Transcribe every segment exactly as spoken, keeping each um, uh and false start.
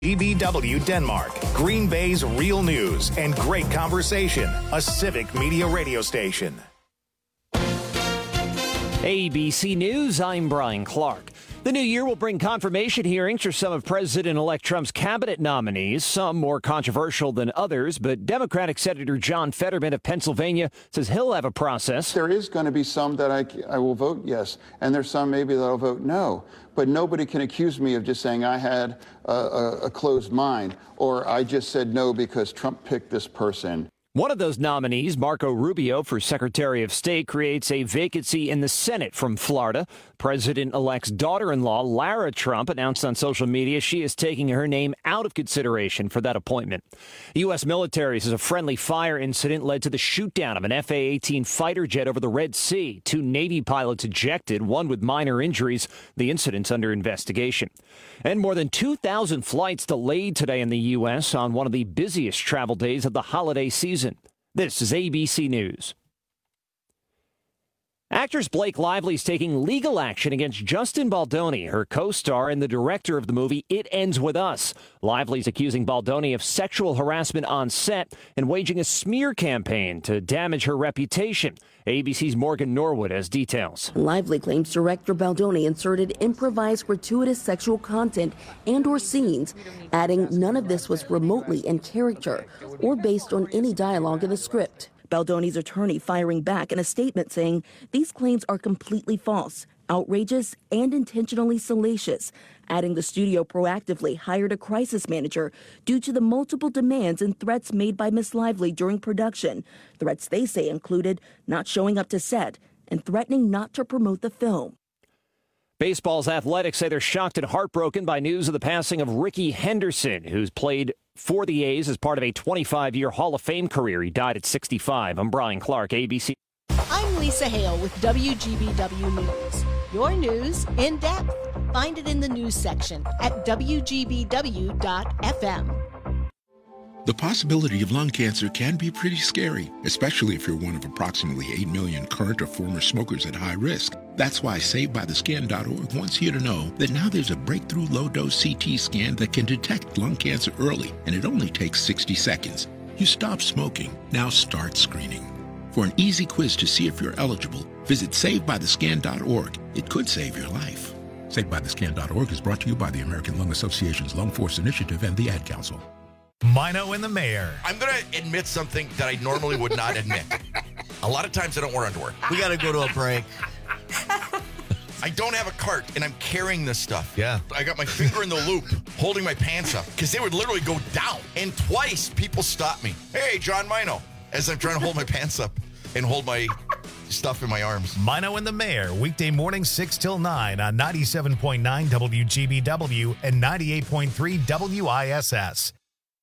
G B W Denmark, Green Bay's real news and great conversation, a civic media radio station. A B C News, I'm Brian Clark. The new year will bring confirmation hearings for some of President-elect Trump's cabinet nominees, some more controversial than others, but Democratic Senator John Fetterman of Pennsylvania says he'll have a process. There is going to be some that I, I will vote yes, and there's some maybe that I'll vote no. But nobody can accuse me of just saying I had a, a, a closed mind or I just said no because Trump picked this person. One of those nominees, Marco Rubio for Secretary of State, creates a vacancy in the Senate from Florida. President-elect's daughter-in-law, Lara Trump, announced on social media she is taking her name out of consideration for that appointment. The U S military says a friendly fire incident led to the shoot-down of an F A eighteen fighter jet over the Red Sea. Two Navy pilots ejected, one with minor injuries. The incident's under investigation. And more than two thousand flights delayed today in the U S on one of the busiest travel days of the holiday season. This is A B C News. Actress Blake Lively is taking legal action against Justin Baldoni, her co-star and the director of the movie It Ends With Us. Lively's accusing Baldoni of sexual harassment on set and waging a smear campaign to damage her reputation. A B C's Morgan Norwood has details. Lively claims director Baldoni inserted improvised gratuitous sexual content and or scenes, adding none of this was remotely in character or based on any dialogue in the script. Baldoni's attorney firing back in a statement saying these claims are completely false, outrageous, and intentionally salacious, adding the studio proactively hired a crisis manager due to the multiple demands and threats made by Miss Lively during production. Threats they say included not showing up to set and threatening not to promote the film. Baseball's Athletics say they're shocked and heartbroken by news of the passing of Rickey Henderson, who's played for the A's as part of a twenty-five-year Hall of Fame career. He died at sixty-five. I'm Brian Clark, A B C. I'm Lisa Hale with W G B W News. Your news in depth. Find it in the news section at W G B W dot F M. The possibility of lung cancer can be pretty scary, especially if you're one of approximately eight million current or former smokers at high risk. That's why Saved By The Scan dot org wants you to know that now there's a breakthrough low-dose C T scan that can detect lung cancer early, and it only takes sixty seconds. You stop smoking, now start screening. For an easy quiz to see if you're eligible, visit Saved By The Scan dot org. It could save your life. Saved By The Scan dot org is brought to you by the American Lung Association's Lung Force Initiative and the Ad Council. Mino and the Mayor. I'm going to admit something that I normally would not admit. A lot of times I don't wear underwear. We got to go to a break. I don't have a cart, and I'm carrying this stuff. Yeah. I got my finger in the loop, holding my pants up, because they would literally go down. And twice, people stopped me. Hey, John Mino, as I'm trying to hold my pants up and hold my stuff in my arms. Mino and the Mayor, weekday morning six till nine on ninety-seven point nine W G B W and ninety-eight point three W I S S.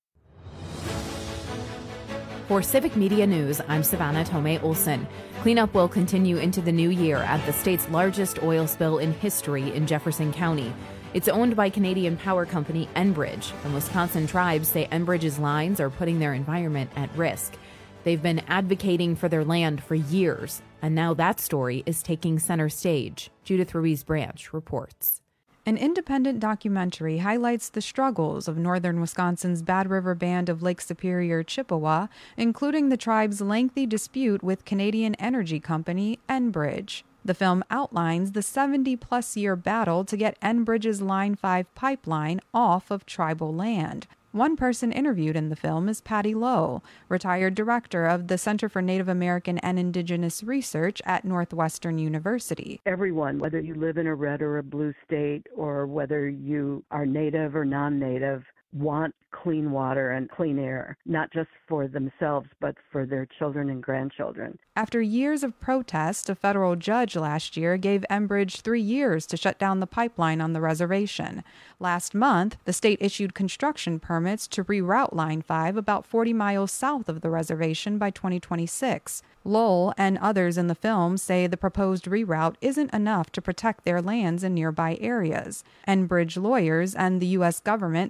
For Civic Media News, I'm Savannah Tomei Olson. Cleanup will continue into the new year at the state's largest oil spill in history in Jefferson County. It's owned by Canadian power company Enbridge. The Wisconsin tribes say Enbridge's lines are putting their environment at risk. They've been advocating for their land for years, and now that story is taking center stage. Judith Ruiz Branch reports. An independent documentary highlights the struggles of northern Wisconsin's Bad River Band of Lake Superior, Chippewa, including the tribe's lengthy dispute with Canadian energy company Enbridge. The film outlines the seventy-plus year battle to get Enbridge's Line five pipeline off of tribal land. One person interviewed in the film is Patty Lowe, retired director of the Center for Native American and Indigenous Research at Northwestern University. Everyone, whether you live in a red or a blue state, or whether you are native or non-native, want clean water and clean air, not just for themselves, but for their children and grandchildren. After years of protest, a federal judge last year gave Enbridge three years to shut down the pipeline on the reservation. Last month, the state issued construction permits to reroute Line five about forty miles south of the reservation by twenty twenty-six. Lowell and others in the film say the proposed reroute isn't enough to protect their lands in nearby areas. Enbridge lawyers and the U S government say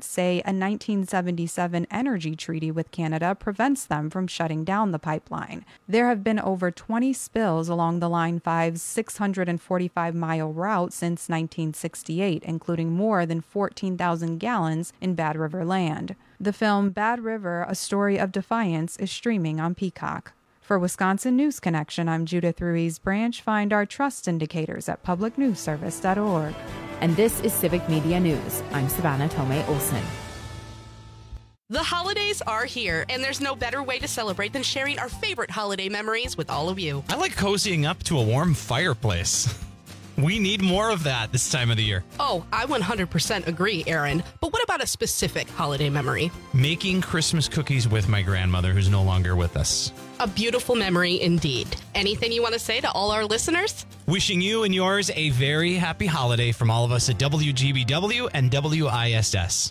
a nineteen seventy-seven energy treaty with Canada prevents them from shutting down the pipeline. There have been over twenty spills along the Line five's six hundred forty-five mile route since nineteen sixty-eight, including more than fourteen thousand gallons in Bad River land. The film Bad River, A Story of Defiance is streaming on Peacock. For Wisconsin News Connection, I'm Judith Ruiz Branch. Find our trust indicators at public news service dot org. And this is Civic Media News. I'm Savannah Tomei Olson. The holidays are here, and there's no better way to celebrate than sharing our favorite holiday memories with all of you. I like cozying up to a warm fireplace. We need more of that this time of the year. Oh, I one hundred percent agree, Aaron. But what about a specific holiday memory? Making Christmas cookies with my grandmother, who's no longer with us. A beautiful memory indeed. Anything you want to say to all our listeners? Wishing you and yours a very happy holiday from all of us at W G B W and W I S S.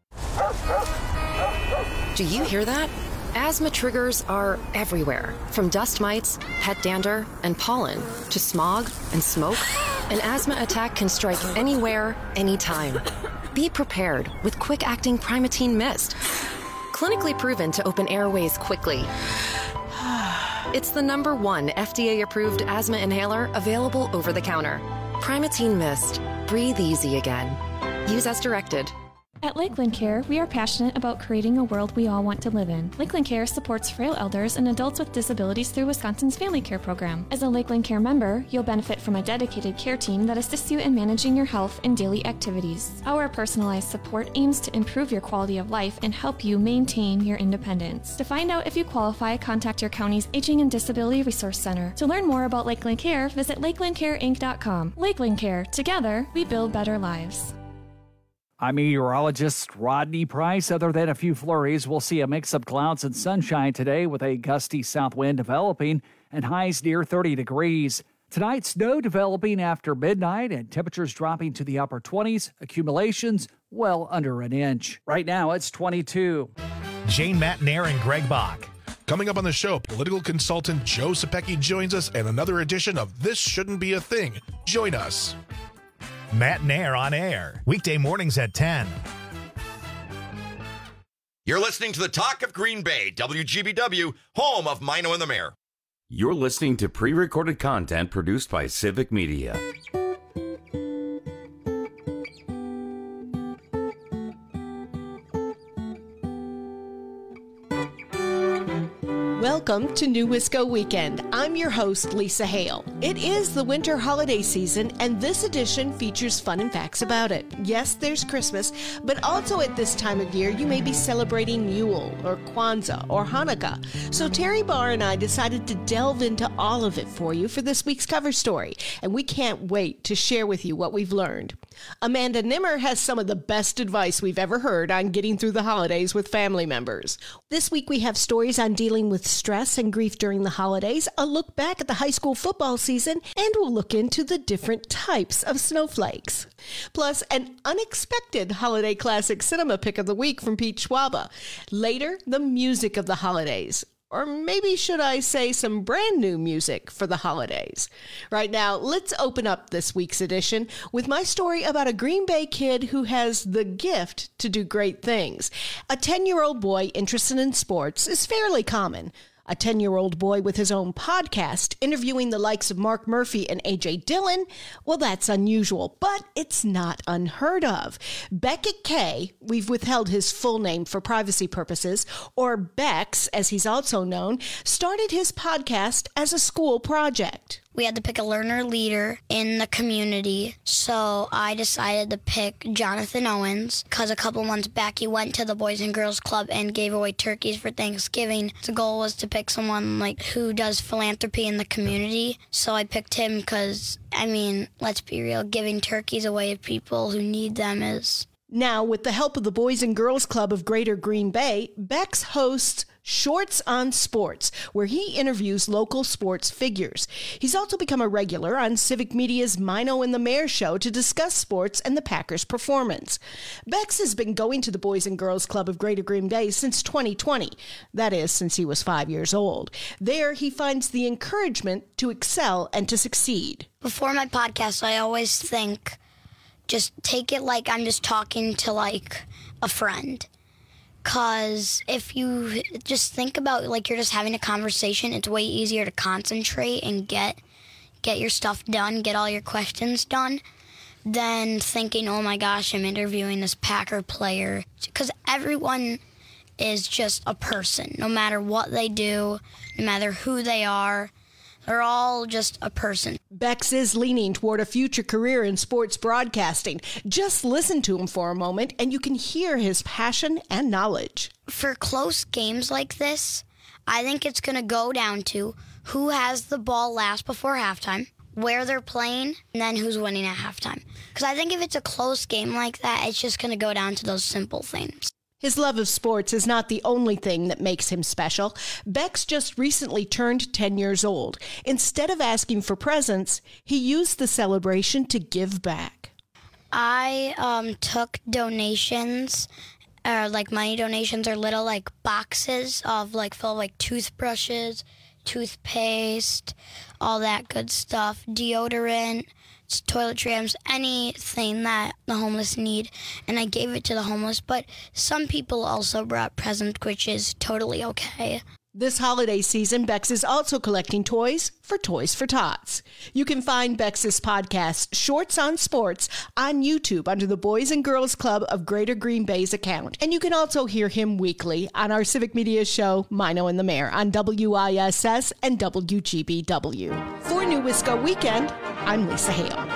Do you hear that? Asthma triggers are everywhere, from dust mites, pet dander, and pollen, to smog and smoke. An asthma attack can strike anywhere, anytime. Be prepared with quick-acting Primatene Mist. Clinically proven to open airways quickly. It's the number one F D A-approved asthma inhaler available over the counter. Primatene Mist. Breathe easy again. Use as directed. At Lakeland Care, we are passionate about creating a world we all want to live in. Lakeland Care supports frail elders and adults with disabilities through Wisconsin's Family Care Program. As a Lakeland Care member, you'll benefit from a dedicated care team that assists you in managing your health and daily activities. Our personalized support aims to improve your quality of life and help you maintain your independence. To find out if you qualify, contact your county's Aging and Disability Resource Center. To learn more about Lakeland Care, visit lakeland care inc dot com. Lakeland Care. Together, we build better lives. I'm meteorologist Rodney Price. Other than a few flurries, we'll see a mix of clouds and sunshine today with a gusty south wind developing and highs near thirty degrees. Tonight, snow developing after midnight and temperatures dropping to the upper twenties, accumulations well under an inch. Right now, it's twenty-two. Jane Matnair and Greg Bach. Coming up on the show, political consultant Joe Sapecki joins us and another edition of This Shouldn't Be a Thing. Join us. Matt Nair on air, weekday mornings at ten. You're listening to the Talk of Green Bay, W G B W, home of Mino and the Mayor. You're listening to pre-recorded content produced by Civic Media. Welcome to New Wisco Weekend. I'm your host, Lisa Hale. It is the winter holiday season, and this edition features fun and facts about it. Yes, there's Christmas, but also at this time of year, you may be celebrating Yule or Kwanzaa or Hanukkah. So Terry Barr and I decided to delve into all of it for you for this week's cover story, and we can't wait to share with you what we've learned. Amanda Nimmer has some of the best advice we've ever heard on getting through the holidays with family members. This week we have stories on dealing with stress and grief during the holidays, a look back at the high school football season, and we'll look into the different types of snowflakes. Plus, an unexpected holiday classic cinema pick of the week from Pete Schwaba. Later, the music of the holidays. Or maybe should I say some brand new music for the holidays. Right now, let's open up this week's edition with my story about a Green Bay kid who has the gift to do great things. A ten-year-old boy interested in sports is fairly common. A ten-year-old boy with his own podcast interviewing the likes of Mark Murphy and A J Dillon, well, that's unusual, but it's not unheard of. Beckett K, we've withheld his full name for privacy purposes, or Bex, as he's also known, started his podcast as a school project. We had to pick a learner leader in the community, so I decided to pick Jonathan Owens, because a couple months back he went to the Boys and Girls Club and gave away turkeys for Thanksgiving. The goal was to pick someone like who does philanthropy in the community, so I picked him because, I mean, let's be real, giving turkeys away to people who need them is... Now, with the help of the Boys and Girls Club of Greater Green Bay, Bex hosts Shorts on Sports, where he interviews local sports figures. He's also become a regular on Civic Media's Mino and the Mayor show to discuss sports and the Packers' performance. Bex has been going to the Boys and Girls Club of Greater Green Bay since twenty twenty. That is, since he was five years old. There, he finds the encouragement to excel and to succeed. Before my podcast, I always think... just take it like I'm just talking to, like, a friend. Because if you just think about, like, you're just having a conversation, it's way easier to concentrate and get get your stuff done, get all your questions done, than thinking, oh my gosh, I'm interviewing this Packer player. Because everyone is just a person, no matter what they do, no matter who they are. They're all just a person. Bex is leaning toward a future career in sports broadcasting. Just listen to him for a moment and you can hear his passion and knowledge. For close games like this, I think it's going to go down to who has the ball last before halftime, where they're playing, and then who's winning at halftime. Because I think if it's a close game like that, it's just going to go down to those simple things. His love of sports is not the only thing that makes him special. Bex just recently turned ten years old. Instead of asking for presents, he used the celebration to give back. I um, took donations, or like money donations, or little like boxes of like full of, like toothbrushes, toothpaste, all that good stuff, deodorant, toiletries, anything that the homeless need, and I gave it to the homeless. But some people also brought presents, which is totally okay. This holiday season, Bex is also collecting toys for Toys for Tots. You can find Bex's podcast, Shorts on Sports, on YouTube under the Boys and Girls Club of Greater Green Bay's account. And you can also hear him weekly on our civic media show, Mino and the Mayor, on W I S S and W G B W. For New Wisco Weekend, I'm Lisa Hale.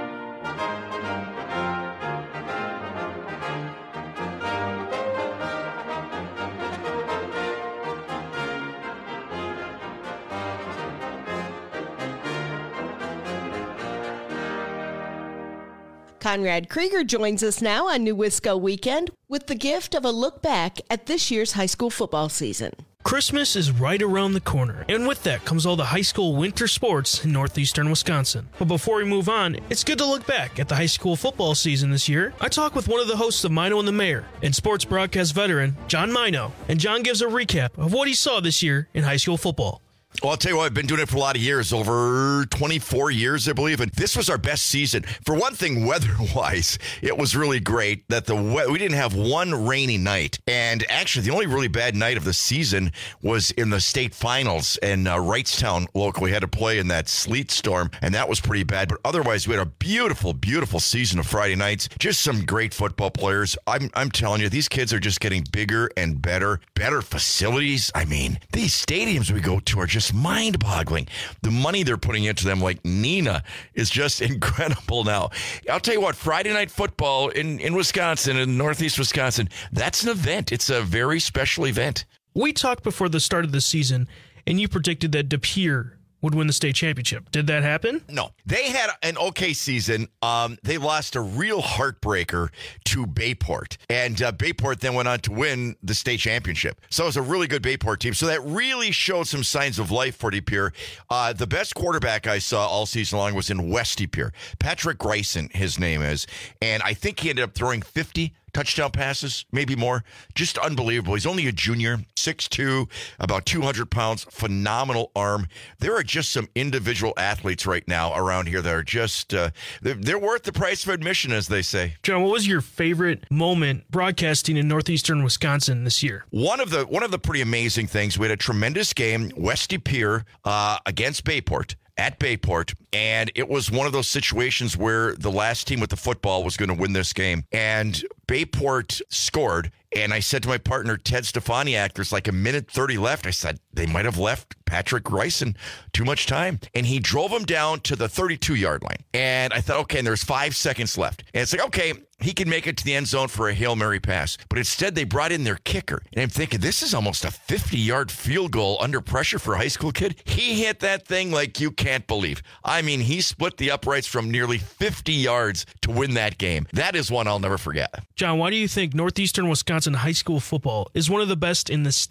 Conrad Krieger joins us now on New Wisco Weekend with the gift of a look back at this year's high school football season. Christmas is right around the corner, and with that comes all the high school winter sports in northeastern Wisconsin. But before we move on, it's good to look back at the high school football season this year. I talk with one of the hosts of Mino and the Mayor and sports broadcast veteran John Mino, and John gives a recap of what he saw this year in high school football. Well, I'll tell you what, I've been doing it for a lot of years, over twenty-four years, I believe, and this was our best season. For one thing, weather-wise, it was really great that the we-, we didn't have one rainy night, and actually the only really bad night of the season was in the state finals, and uh, Wrightstown locally had to play in that sleet storm, and that was pretty bad, but otherwise we had a beautiful, beautiful season of Friday nights, just some great football players. I'm, I'm telling you, these kids are just getting bigger and better, better facilities. I mean, these stadiums we go to are just mind-boggling. The money they're putting into them, like Nina, is just incredible now. I'll tell you what, Friday night football in, in Wisconsin, in northeast Wisconsin, that's an event. It's a very special event. We talked before the start of the season, and you predicted that De Pere would win the state championship. Did that happen? No. They had an okay season. Um, they lost a real heartbreaker to Bayport. And uh, Bayport then went on to win the state championship. So it was a really good Bayport team. So that really showed some signs of life for De Pere. Uh, the best quarterback I saw all season long was in West De Pere. Patrick Greisen, his name is. And I think he ended up throwing fifty touchdown passes, maybe more. Just unbelievable. He's only a junior, six two, about two hundred pounds, phenomenal arm. There are just some individual athletes right now around here that are just, uh, they're, they're worth the price of admission, as they say. John, what was your favorite moment broadcasting in northeastern Wisconsin this year? One of the one of the pretty amazing things, we had a tremendous game, West De Pere uh, against Bayport. At Bayport, and it was one of those situations where the last team with the football was going to win this game, and Bayport scored, and I said to my partner, Ted Stefaniak, there's like a minute thirty left. I said, they might have left Patrick Greisen too much time, and he drove him down to the thirty-two-yard line, and I thought, okay, and there's five seconds left, and it's like, okay, he can make it to the end zone for a Hail Mary pass, but instead they brought in their kicker, and I'm thinking, this is almost a fifty-yard field goal under pressure for a high school kid. He hit that thing like you can't believe. I mean, he split the uprights from nearly fifty yards to win that game. That is one I'll never forget. John, why do you think northeastern Wisconsin high school football is one of the best in the state?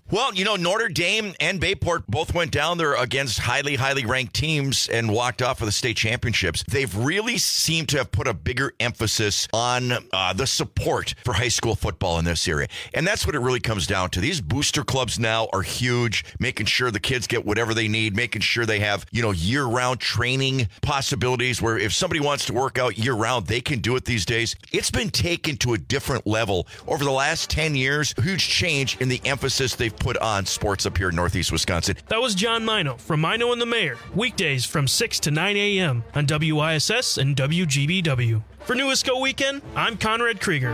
Well, you know, Notre Dame and Bayport both went down there against highly, highly ranked teams and walked off with the state championships. They've really seemed to have put a bigger emphasis on uh, the support for high school football in this area. And that's what it really comes down to. These booster clubs now are huge, making sure the kids get whatever they need, making sure they have, you know, year-round training possibilities where if somebody wants to work out year-round, they can do it these days. It's been taken to a different level over the last ten years. Huge change in the emphasis they've put on sports up here in Northeast Wisconsin. That was John Mino from Mino and the Mayor, weekdays from six to nine a.m. on W I S S and W G B W. For New Wisco Weekend, I'm Conrad Krieger.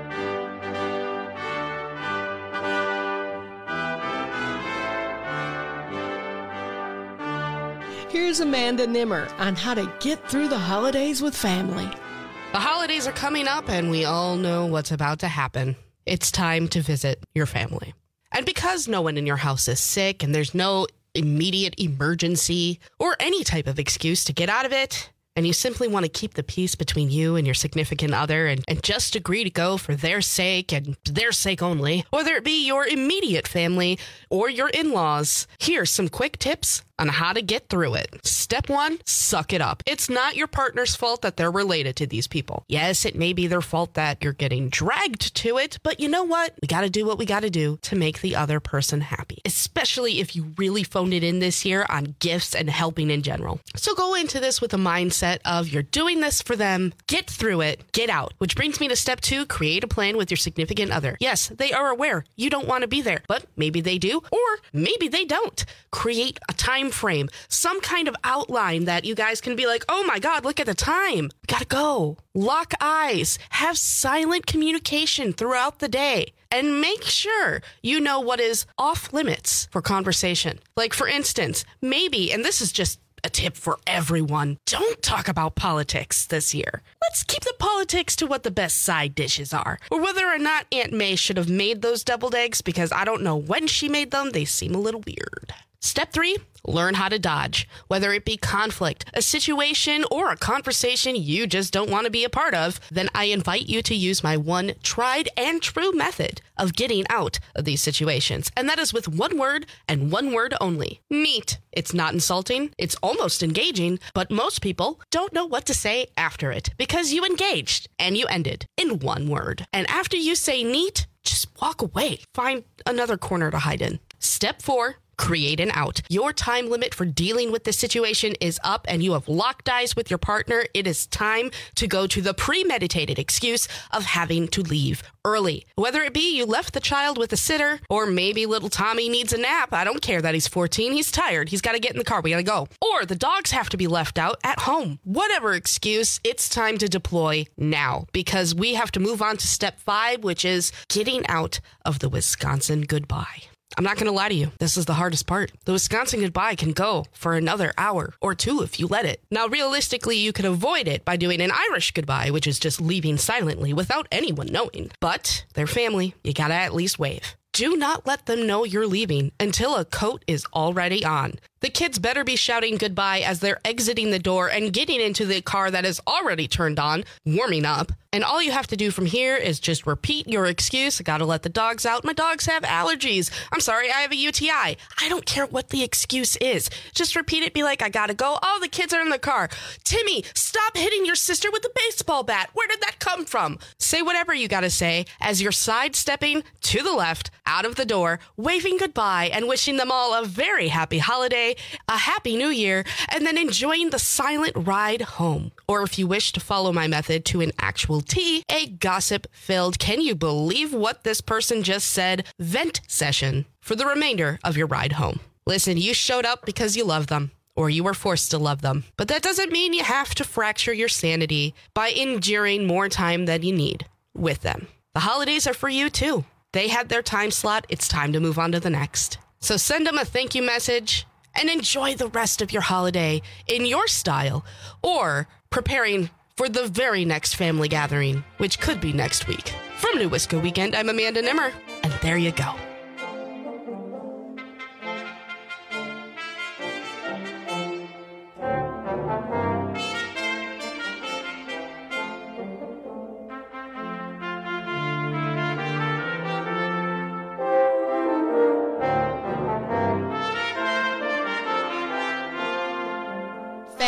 Here's Amanda Nimmer on how to get through the holidays with family. The holidays are coming up, and we all know what's about to happen. It's time to visit your family. And because no one in your house is sick and there's no immediate emergency or any type of excuse to get out of it, and you simply want to keep the peace between you and your significant other and, and just agree to go for their sake and their sake only, whether it be your immediate family or your in-laws, here's some quick tips on how to get through it. Step one, suck it up. It's not your partner's fault that they're related to these people. Yes, it may be their fault that you're getting dragged to it, but you know what? We got to do what we got to do to make the other person happy, especially if you really phoned it in this year on gifts and helping in general. So go into this with a mindset of you're doing this for them, get through it, get out. Which brings me to step two, create a plan with your significant other. Yes, they are aware you don't want to be there, but maybe they do, or maybe they don't. Create a time frame, some kind of outline that you guys can be like, oh my God, look at the time. We gotta go. Lock eyes. Have silent communication throughout the day. And make sure you know what is off limits for conversation. Like, for instance, maybe, and this is just a tip for everyone, don't talk about politics this year. Let's keep the politics to what the best side dishes are, or whether or not Aunt May should have made those deviled eggs, because I don't know when she made them. They seem a little weird. Step three, learn how to dodge, whether it be conflict, a situation, or a conversation you just don't want to be a part of. Then I invite you to use my one tried and true method of getting out of these situations. And that is with one word and one word only. Neat. It's not insulting. It's almost engaging, but most people don't know what to say after it because you engaged and you ended in one word. And after you say neat, just walk away. Find another corner to hide in. Step four, create an out. Your time limit for dealing with this situation is up and you have locked eyes with your partner. It is time to go to the premeditated excuse of having to leave early. Whether it be you left the child with a sitter, or maybe little Tommy needs a nap. I don't care that he's fourteen. He's tired. He's got to get in the car. We got to go. Or the dogs have to be left out at home. Whatever excuse, it's time to deploy now because we have to move on to step five, which is getting out of the Wisconsin goodbye. I'm not going to lie to you. This is the hardest part. The Wisconsin goodbye can go for another hour or two if you let it. Now, realistically, you could avoid it by doing an Irish goodbye, which is just leaving silently without anyone knowing. But they're family. You got to at least wave. Do not let them know you're leaving until a coat is already on. The kids better be shouting goodbye as they're exiting the door and getting into the car that is already turned on, warming up. And all you have to do from here is just repeat your excuse. I gotta let the dogs out. My dogs have allergies. I'm sorry, I have a U T I. I don't care what the excuse is. Just repeat it. Be like, I gotta go. Oh, the kids are in the car. Timmy, stop hitting your sister with the baseball bat. Where did that come from? Say whatever you gotta say as you're sidestepping to the left, out of the door, waving goodbye and wishing them all a very happy holiday, a happy new year, and then enjoying the silent ride home. Or if you wish to follow my method to an actual T, a gossip-filled, can you believe what this person just said, vent session for the remainder of your ride home. Listen, you showed up because you love them, or you were forced to love them. But that doesn't mean you have to fracture your sanity by enduring more time than you need with them. The holidays are for you too. They had their time slot. It's time to move on to the next. So send them a thank you message and enjoy the rest of your holiday in your style, or preparing for the very next family gathering, which could be next week. From New Wisco Weekend, I'm Amanda Nimmer, and there you go.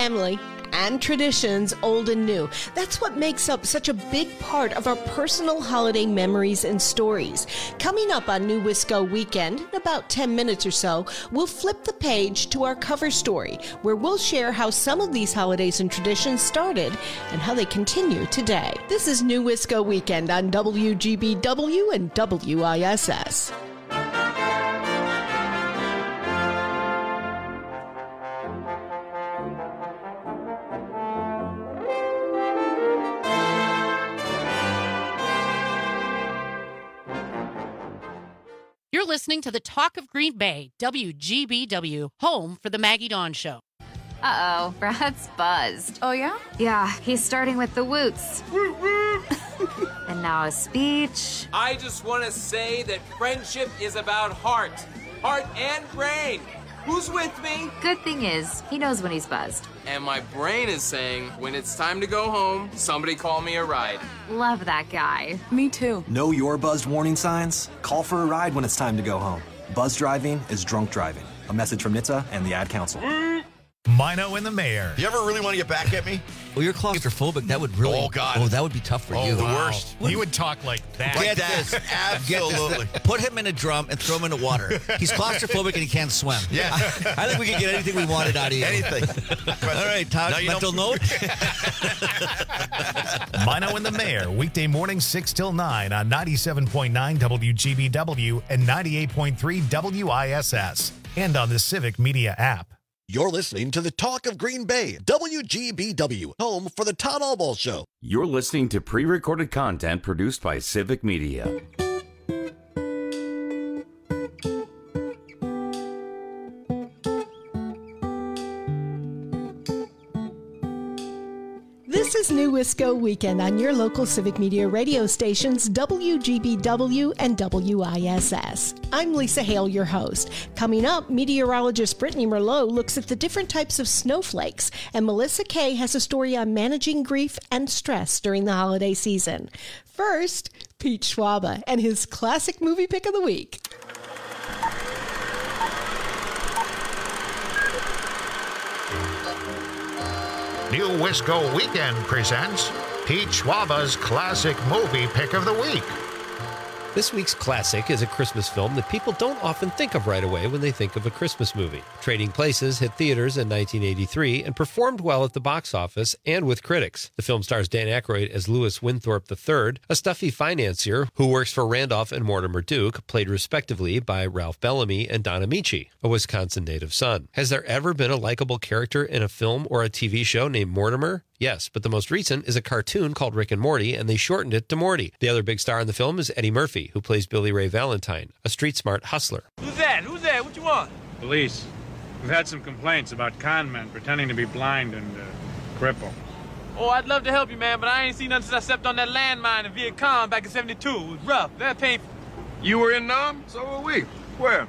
family, and traditions old and new. That's what makes up such a big part of our personal holiday memories and stories. Coming up on New Wisco Weekend, in about ten minutes or so, we'll flip the page to our cover story, where we'll share how some of these holidays and traditions started and how they continue today. This is New Wisco Weekend on W G B W and W I S S. You're listening to the Talk of Green Bay, W G B W, home for the Maggie Dawn Show. Uh-oh, Brad's buzzed. Oh, yeah? Yeah, he's starting with the woots. And now a speech. I just want to say that friendship is about heart. Heart and brain. Who's with me? Good thing is, he knows when he's buzzed. And my brain is saying, when it's time to go home, somebody call me a ride. Love that guy. Me too. Know your buzzed warning signs? Call for a ride when it's time to go home. Buzz driving is drunk driving. A message from N H T S A and the Ad Council. Mino and the Mayor. You ever really want to get back at me? Well, you're claustrophobic. That would really. Oh, God. Oh, that would be tough for oh, you. the Wow. worst. He would talk like that. Like Get that. this. Absolutely. Get this. Put him in a drum and throw him in the water. He's claustrophobic and he can't swim. Yeah. I, I think we can get anything we wanted out of you. Anything. All right, Todd, you mental know- note. Mino and the Mayor, weekday mornings six till nine on ninety-seven point nine W G B W and ninety-eight point three W I S S. And on the Civic Media app. You're listening to the Talk of Green Bay, W G B W, home for the Todd Albaugh Show. You're listening to pre-recorded content produced by Civic Media. This is New Wisco Weekend on your local Civic Media radio stations, W G B W and W I S S. I'm Lisa Hale, your host. Coming up, meteorologist Brittany Merlot looks at the different types of snowflakes, and Melissa Kay has a story on managing grief and stress during the holiday season. First, Pete Schwaba and his classic movie pick of the week. New Wisco Weekend presents Pete Schwaba's classic movie pick of the week. This week's classic is a Christmas film that people don't often think of right away when they think of a Christmas movie. Trading Places hit theaters in nineteen eighty-three and performed well at the box office and with critics. The film stars Dan Aykroyd as Lewis Winthorpe the third, a stuffy financier who works for Randolph and Mortimer Duke, played respectively by Ralph Bellamy and Don Amici, a Wisconsin native son. Has there ever been a likable character in a film or a T V show named Mortimer? Yes, but the most recent is a cartoon called Rick and Morty, and they shortened it to Morty. The other big star in the film is Eddie Murphy, who plays Billy Ray Valentine, a street-smart hustler. Who's that? Who's that? What you want? Police. We've had some complaints about con men pretending to be blind and uh, crippled. Oh, I'd love to help you, man, but I ain't seen nothing since I stepped on that landmine in Viet Cong back in seventy-two. It was rough, very painful. You were in Nam? So were we. Where?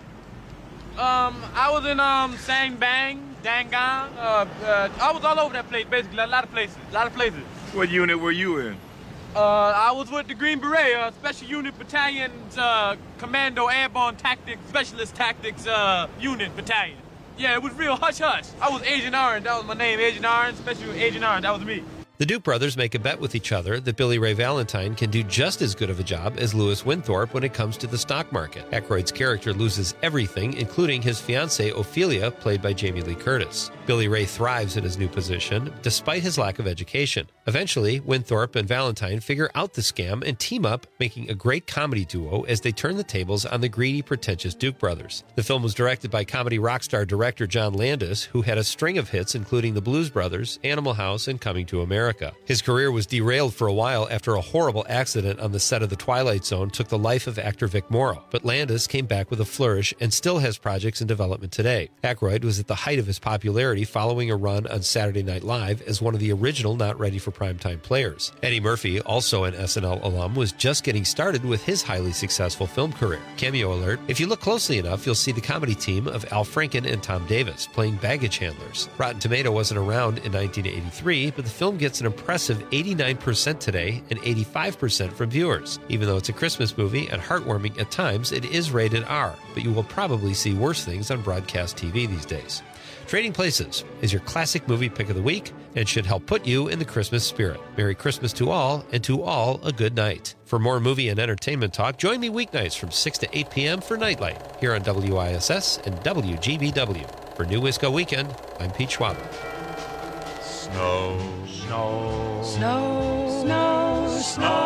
Um, I was in, um, Sang Bang. Dangang, uh, uh, I was all over that place, basically, a lot of places, a lot of places. What unit were you in? Uh, I was with the Green Beret, uh, Special Unit Battalion's, uh, Commando Airborne Tactics, Specialist Tactics, uh, Unit Battalion. Yeah, it was real hush-hush. I was Agent Orange, that was my name, Agent Orange, Special Agent Orange, that was me. The Duke brothers make a bet with each other that Billy Ray Valentine can do just as good of a job as Lewis Winthorpe when it comes to the stock market. Aykroyd's character loses everything, including his fiancée Ophelia, played by Jamie Lee Curtis. Billy Ray thrives in his new position, despite his lack of education. Eventually, Winthorpe and Valentine figure out the scam and team up, making a great comedy duo as they turn the tables on the greedy, pretentious Duke brothers. The film was directed by comedy rock star director John Landis, who had a string of hits including The Blues Brothers, Animal House, and Coming to America. His career was derailed for a while after a horrible accident on the set of The Twilight Zone took the life of actor Vic Morrow, but Landis came back with a flourish and still has projects in development today. Aykroyd was at the height of his popularity following a run on Saturday Night Live as one of the original Not Ready for Primetime players. Eddie Murphy, also an S N L alum, was just getting started with his highly successful film career. Cameo alert, if you look closely enough, you'll see the comedy team of Al Franken and Tom Davis playing baggage handlers. Rotten Tomato wasn't around in nineteen eighty-three, but the film gets an impressive eighty-nine percent today and eighty-five percent from viewers. Even though it's a Christmas movie and heartwarming at times, it is rated R, but you will probably see worse things on broadcast T V these days. Trading Places is your classic movie pick of the week and should help put you in the Christmas spirit. Merry Christmas to all, and to all a good night. For more movie and entertainment talk, join me weeknights from six to eight p.m. for Nightlight here on W I S S and W G B W. For New Wisco Weekend, I'm Pete Schwab. Snow, snow, snow, snow,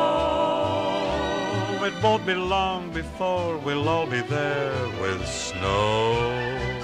snow. It won't be long before we'll all be there with snow.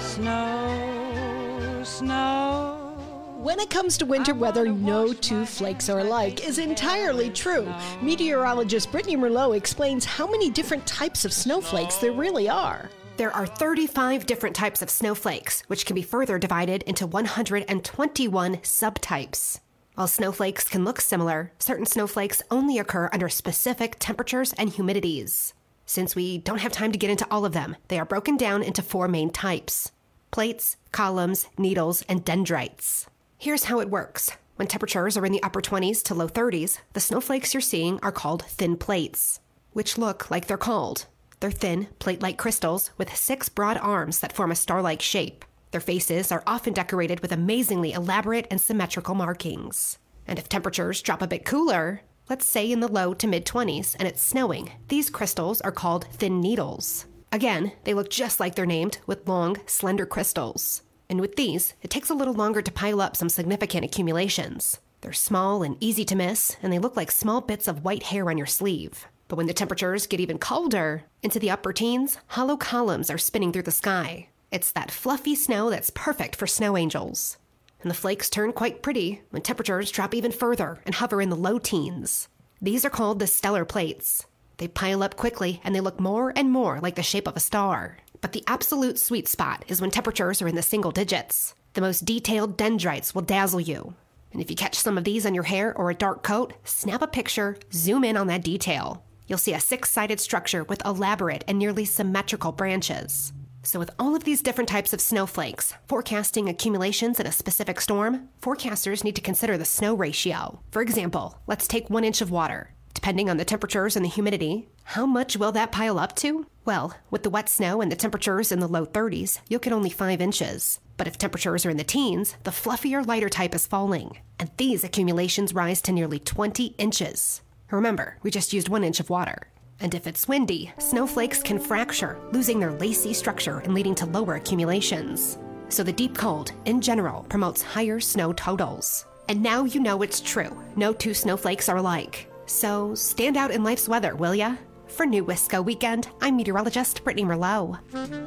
Snow, snow. When it comes to winter weather, no two flakes are alike is entirely true. Meteorologist Brittany Merlot explains how many different types of snowflakes there really are. There are thirty-five different types of snowflakes, which can be further divided into one hundred twenty-one subtypes. While snowflakes can look similar, certain snowflakes only occur under specific temperatures and humidities. Since we don't have time to get into all of them, they are broken down into four main types: plates, columns, needles, and dendrites. Here's how it works. When temperatures are in the upper twenties to low thirties, the snowflakes you're seeing are called thin plates, which look like they're called. They're thin, plate-like crystals with six broad arms that form a star-like shape. Their faces are often decorated with amazingly elaborate and symmetrical markings. And if temperatures drop a bit cooler, let's say in the low to mid-twenties, and it's snowing, these crystals are called thin needles. Again, they look just like they're named, with long, slender crystals. And with these, it takes a little longer to pile up some significant accumulations. They're small and easy to miss, and they look like small bits of white hair on your sleeve. But when the temperatures get even colder, into the upper teens, hollow columns are spinning through the sky. It's that fluffy snow that's perfect for snow angels. And the flakes turn quite pretty when temperatures drop even further and hover in the low teens. These are called the stellar plates. They pile up quickly and they look more and more like the shape of a star. But the absolute sweet spot is when temperatures are in the single digits. The most detailed dendrites will dazzle you. And if you catch some of these on your hair or a dark coat, snap a picture, zoom in on that detail. You'll see a six-sided structure with elaborate and nearly symmetrical branches. So with all of these different types of snowflakes, forecasting accumulations in a specific storm, forecasters need to consider the snow ratio. For example, let's take one inch of water. Depending on the temperatures and the humidity, how much will that pile up to? Well, with the wet snow and the temperatures in the low thirties, you'll get only five inches. But if temperatures are in the teens, the fluffier, lighter type is falling. And these accumulations rise to nearly twenty inches. Remember, we just used one inch of water. And if it's windy, snowflakes can fracture, losing their lacy structure and leading to lower accumulations. So the deep cold, in general, promotes higher snow totals. And now you know it's true. No two snowflakes are alike. So stand out in life's weather, will ya? For New Wisco Weekend, I'm meteorologist Brittany Merlot.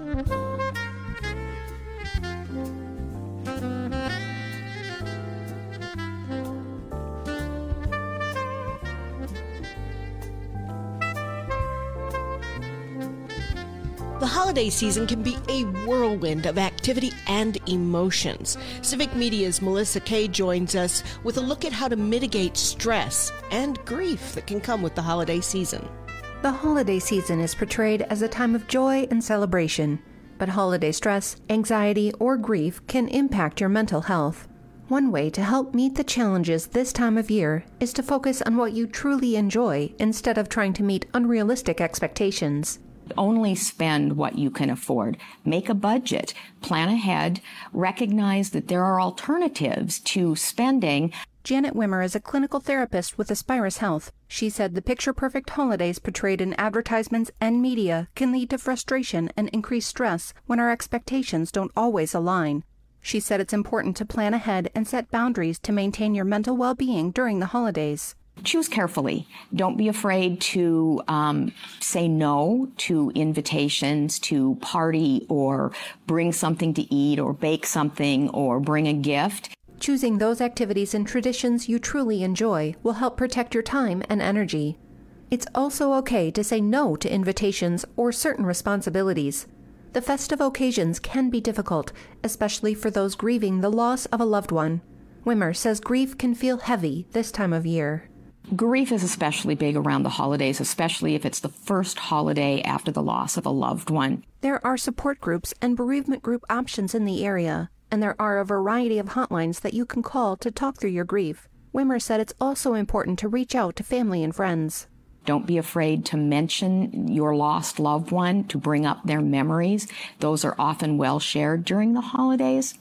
The holiday season can be a whirlwind of activity and emotions. Civic Media's Melissa Kay joins us with a look at how to mitigate stress and grief that can come with the holiday season. The holiday season is portrayed as a time of joy and celebration, but holiday stress, anxiety, or grief can impact your mental health. One way to help meet the challenges this time of year is to focus on what you truly enjoy instead of trying to meet unrealistic expectations. Only spend what you can afford. Make a budget. Plan ahead. Recognize that there are alternatives to spending. Janet Wimmer is a clinical therapist with Aspirus Health. She said the picture-perfect holidays portrayed in advertisements and media can lead to frustration and increased stress when our expectations don't always align. She said it's important to plan ahead and set boundaries to maintain your mental well-being during the holidays. Choose carefully. Don't be afraid to um, say no to invitations to party or bring something to eat or bake something or bring a gift. Choosing those activities and traditions you truly enjoy will help protect your time and energy. It's also okay to say no to invitations or certain responsibilities. The festive occasions can be difficult, especially for those grieving the loss of a loved one. Wimmer says grief can feel heavy this time of year. Grief is especially big around the holidays, especially if it's the first holiday after the loss of a loved one. There are support groups and bereavement group options in the area, and there are a variety of hotlines that you can call to talk through your grief. Wimmer said it's also important to reach out to family and friends. Don't be afraid to mention your lost loved one, to bring up their memories. Those are often well shared during the holidays.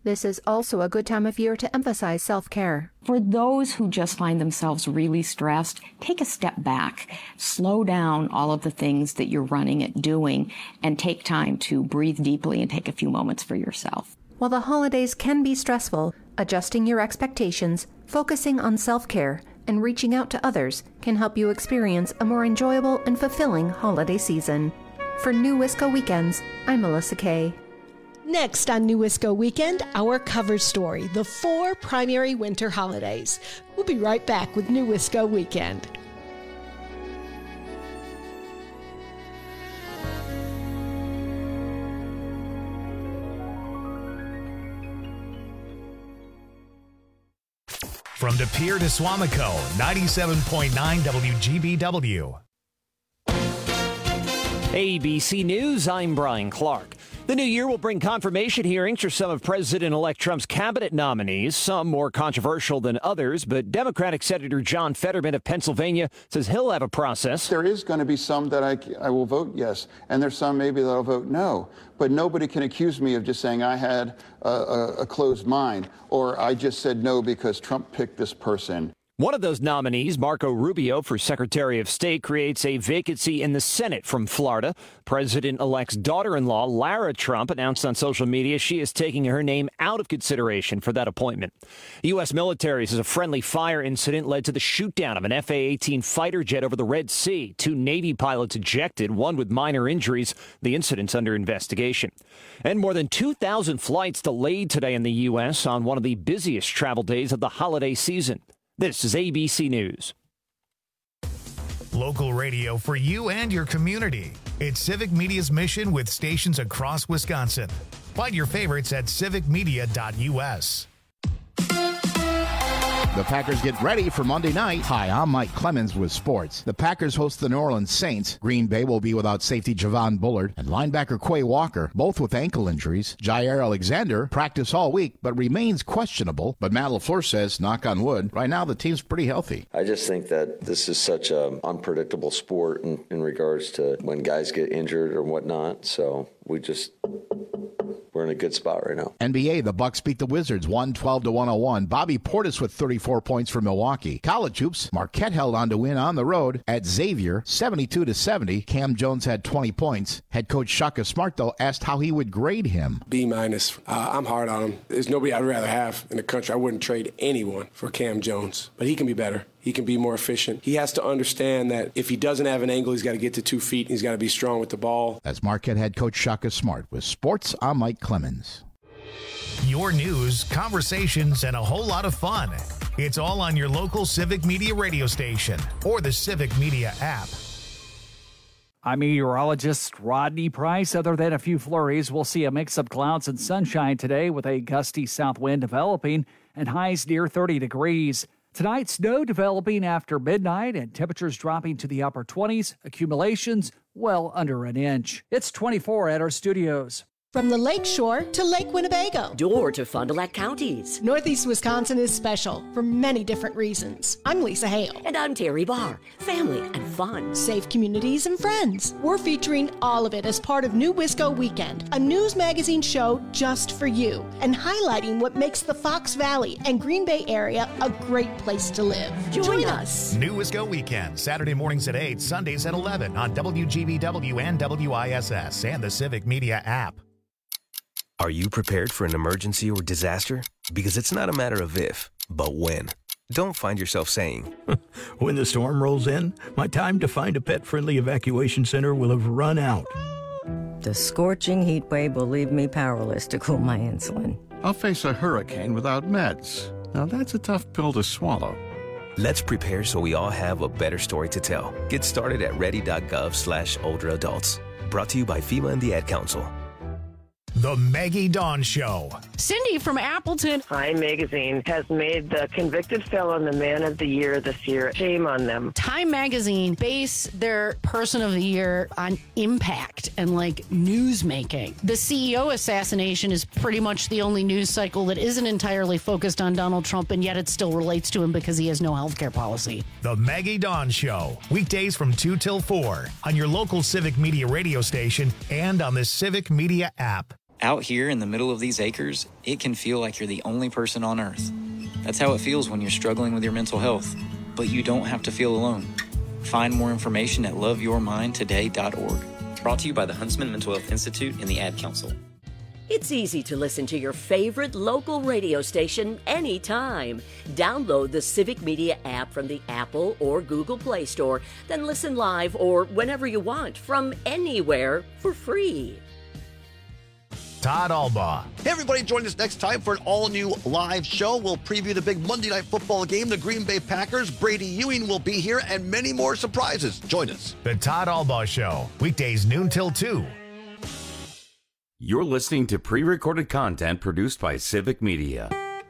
This is also a good time of year to emphasize self-care. For those who just find themselves really stressed, take a step back, slow down all of the things that you're running at doing, and take time to breathe deeply and take a few moments for yourself. While the holidays can be stressful, adjusting your expectations, focusing on self-care, and reaching out to others can help you experience a more enjoyable and fulfilling holiday season. For New Wisco Weekends, I'm Melissa Kay. Next on New Wisco Weekend, our cover story, the four primary winter holidays. We'll be right back with New Wisco Weekend. From De Pere to Swamico, ninety-seven point nine W G B W. A B C News, I'm Brian Clark. The new year will bring confirmation hearings for some of President-elect Trump's cabinet nominees, some more controversial than others, but Democratic Senator John Fetterman of Pennsylvania says he'll have a process. There is going to be some that I, I will vote yes, and there's some maybe that I'll vote no. But nobody can accuse me of just saying I had a, a, a closed mind, or I just said no because Trump picked this person. One of those nominees, Marco Rubio for Secretary of State, creates a vacancy in the Senate from Florida. President-elect's daughter-in-law, Lara Trump, announced on social media she is taking her name out of consideration for that appointment. U S military says a friendly fire incident led to the shoot-down of an F A eighteen fighter jet over the Red Sea. Two Navy pilots ejected, one with minor injuries. The incident's under investigation. And more than two thousand flights delayed today in the U S on one of the busiest travel days of the holiday season. This is A B C News. Local radio for you and your community. It's Civic Media's mission with stations across Wisconsin. Find your favorites at civic media dot U S. The Packers get ready for Monday night. Hi, I'm Mike Clemens with sports. The Packers host the New Orleans Saints. Green Bay will be without safety Javon Bullard and linebacker Quay Walker, both with ankle injuries. Jair Alexander practiced all week but remains questionable. But Matt LaFleur says, knock on wood, right now the team's pretty healthy. I just think that this is such an unpredictable sport in, in regards to when guys get injured or whatnot. So we just... we're in a good spot right now. N B A, the Bucks beat the Wizards one twelve to one oh one. Bobby Portis with thirty-four points for Milwaukee. College hoops, Marquette held on to win on the road at Xavier seventy-two to seventy. Cam Jones had twenty points. Head coach Shaka Smart, though, asked how he would grade him. B minus. Uh, I'm hard on him. There's nobody I'd rather have in the country. I wouldn't trade anyone for Cam Jones, but he can be better. He can be more efficient. He has to understand that if he doesn't have an angle, he's got to get to two feet. And he's got to be strong with the ball. That's Marquette head coach Shaka Smart. With sports, I'm Mike Clemens. Your news, conversations, and a whole lot of fun. It's all on your local Civic Media radio station or the Civic Media app. I'm meteorologist Rodney Price. Other than a few flurries, we'll see a mix of clouds and sunshine today with a gusty south wind developing and highs near thirty degrees. Tonight, snow developing after midnight and temperatures dropping to the upper twenties, accumulations well under an inch. It's twenty-four at our studios. From the Lake Shore to Lake Winnebago. Door to Fond du Lac counties. Northeast Wisconsin is special for many different reasons. I'm Lisa Hale. And I'm Terry Barr. Family and fun. Safe communities and friends. We're featuring all of it as part of New Wisco Weekend, a news magazine show just for you, and highlighting what makes the Fox Valley and Green Bay area a great place to live. Join, Join us. us. New Wisco Weekend, Saturday mornings at eight, Sundays at eleven on W G B W and W I S S and the Civic Media app. Are you prepared for an emergency or disaster? Because it's not a matter of if, but when. Don't find yourself saying, when the storm rolls in, my time to find a pet-friendly evacuation center will have run out. The scorching heat wave will leave me powerless to cool my insulin. I'll face a hurricane without meds. Now that's a tough pill to swallow. Let's prepare so we all have a better story to tell. Get started at ready.gov slash older adults. Brought to you by FEMA and the Ad Council. The Maggie Dawn Show. Cindy from Appleton. Time Magazine has made the convicted felon the man of the year this year. Shame on them. Time Magazine base their person of the year on impact and like news making. The C E O assassination is pretty much the only news cycle that isn't entirely focused on Donald Trump, and yet it still relates to him because he has no health care policy. The Maggie Dawn Show. Weekdays from two till four on your local Civic Media radio station and on the Civic Media app. Out here in the middle of these acres, it can feel like you're the only person on Earth. That's how it feels when you're struggling with your mental health. But you don't have to feel alone. Find more information at love your mind today dot org. Brought to you by the Huntsman Mental Health Institute and the Ad Council. It's easy to listen to your favorite local radio station anytime. Download the Civic Media app from the Apple or Google Play Store, then listen live or whenever you want from anywhere for free. Todd Albaugh. Hey, everybody, join us next time for an all-new live show. We'll preview the big Monday Night Football game, the Green Bay Packers. Brady Ewing will be here, and many more surprises. Join us. The Todd Albaugh Show, weekdays noon till two. You're listening to pre-recorded content produced by Civic Media.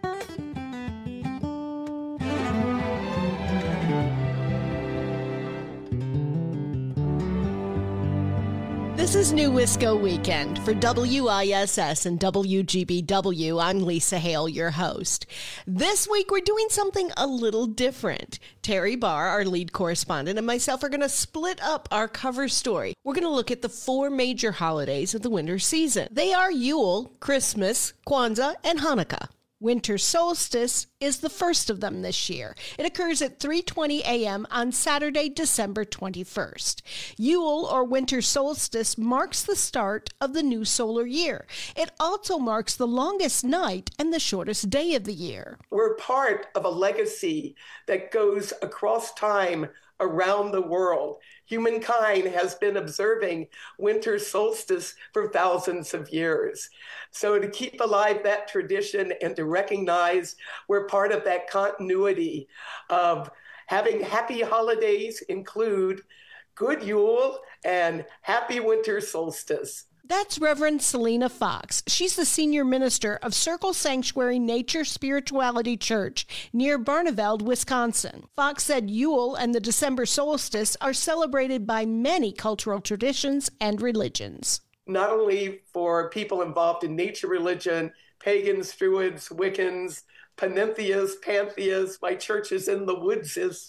This is New Wisco Weekend for W I S S and W G B W. I'm Lisa Hale, your host. This week, we're doing something a little different. Terry Barr, our lead correspondent, and myself are going to split up our cover story. We're going to look at the four major holidays of the winter season. They are Yule, Christmas, Kwanzaa, and Hanukkah. Winter solstice is the first of them this year. It occurs at three twenty a.m. on Saturday, December twenty-first. Yule, or winter solstice, marks the start of the new solar year. It also marks the longest night and the shortest day of the year. We're part of a legacy that goes across time around the world. Humankind has been observing winter solstice for thousands of years. So to keep alive that tradition and to recognize we're part of that continuity of having happy holidays include good Yule and happy winter solstice. That's Reverend Selena Fox. She's the senior minister of Circle Sanctuary Nature Spirituality Church near Barneveld, Wisconsin. Fox said Yule and the December solstice are celebrated by many cultural traditions and religions. Not only for people involved in nature religion, pagans, Druids, Wiccans, Panentheists, pantheists, my church is in the woodses,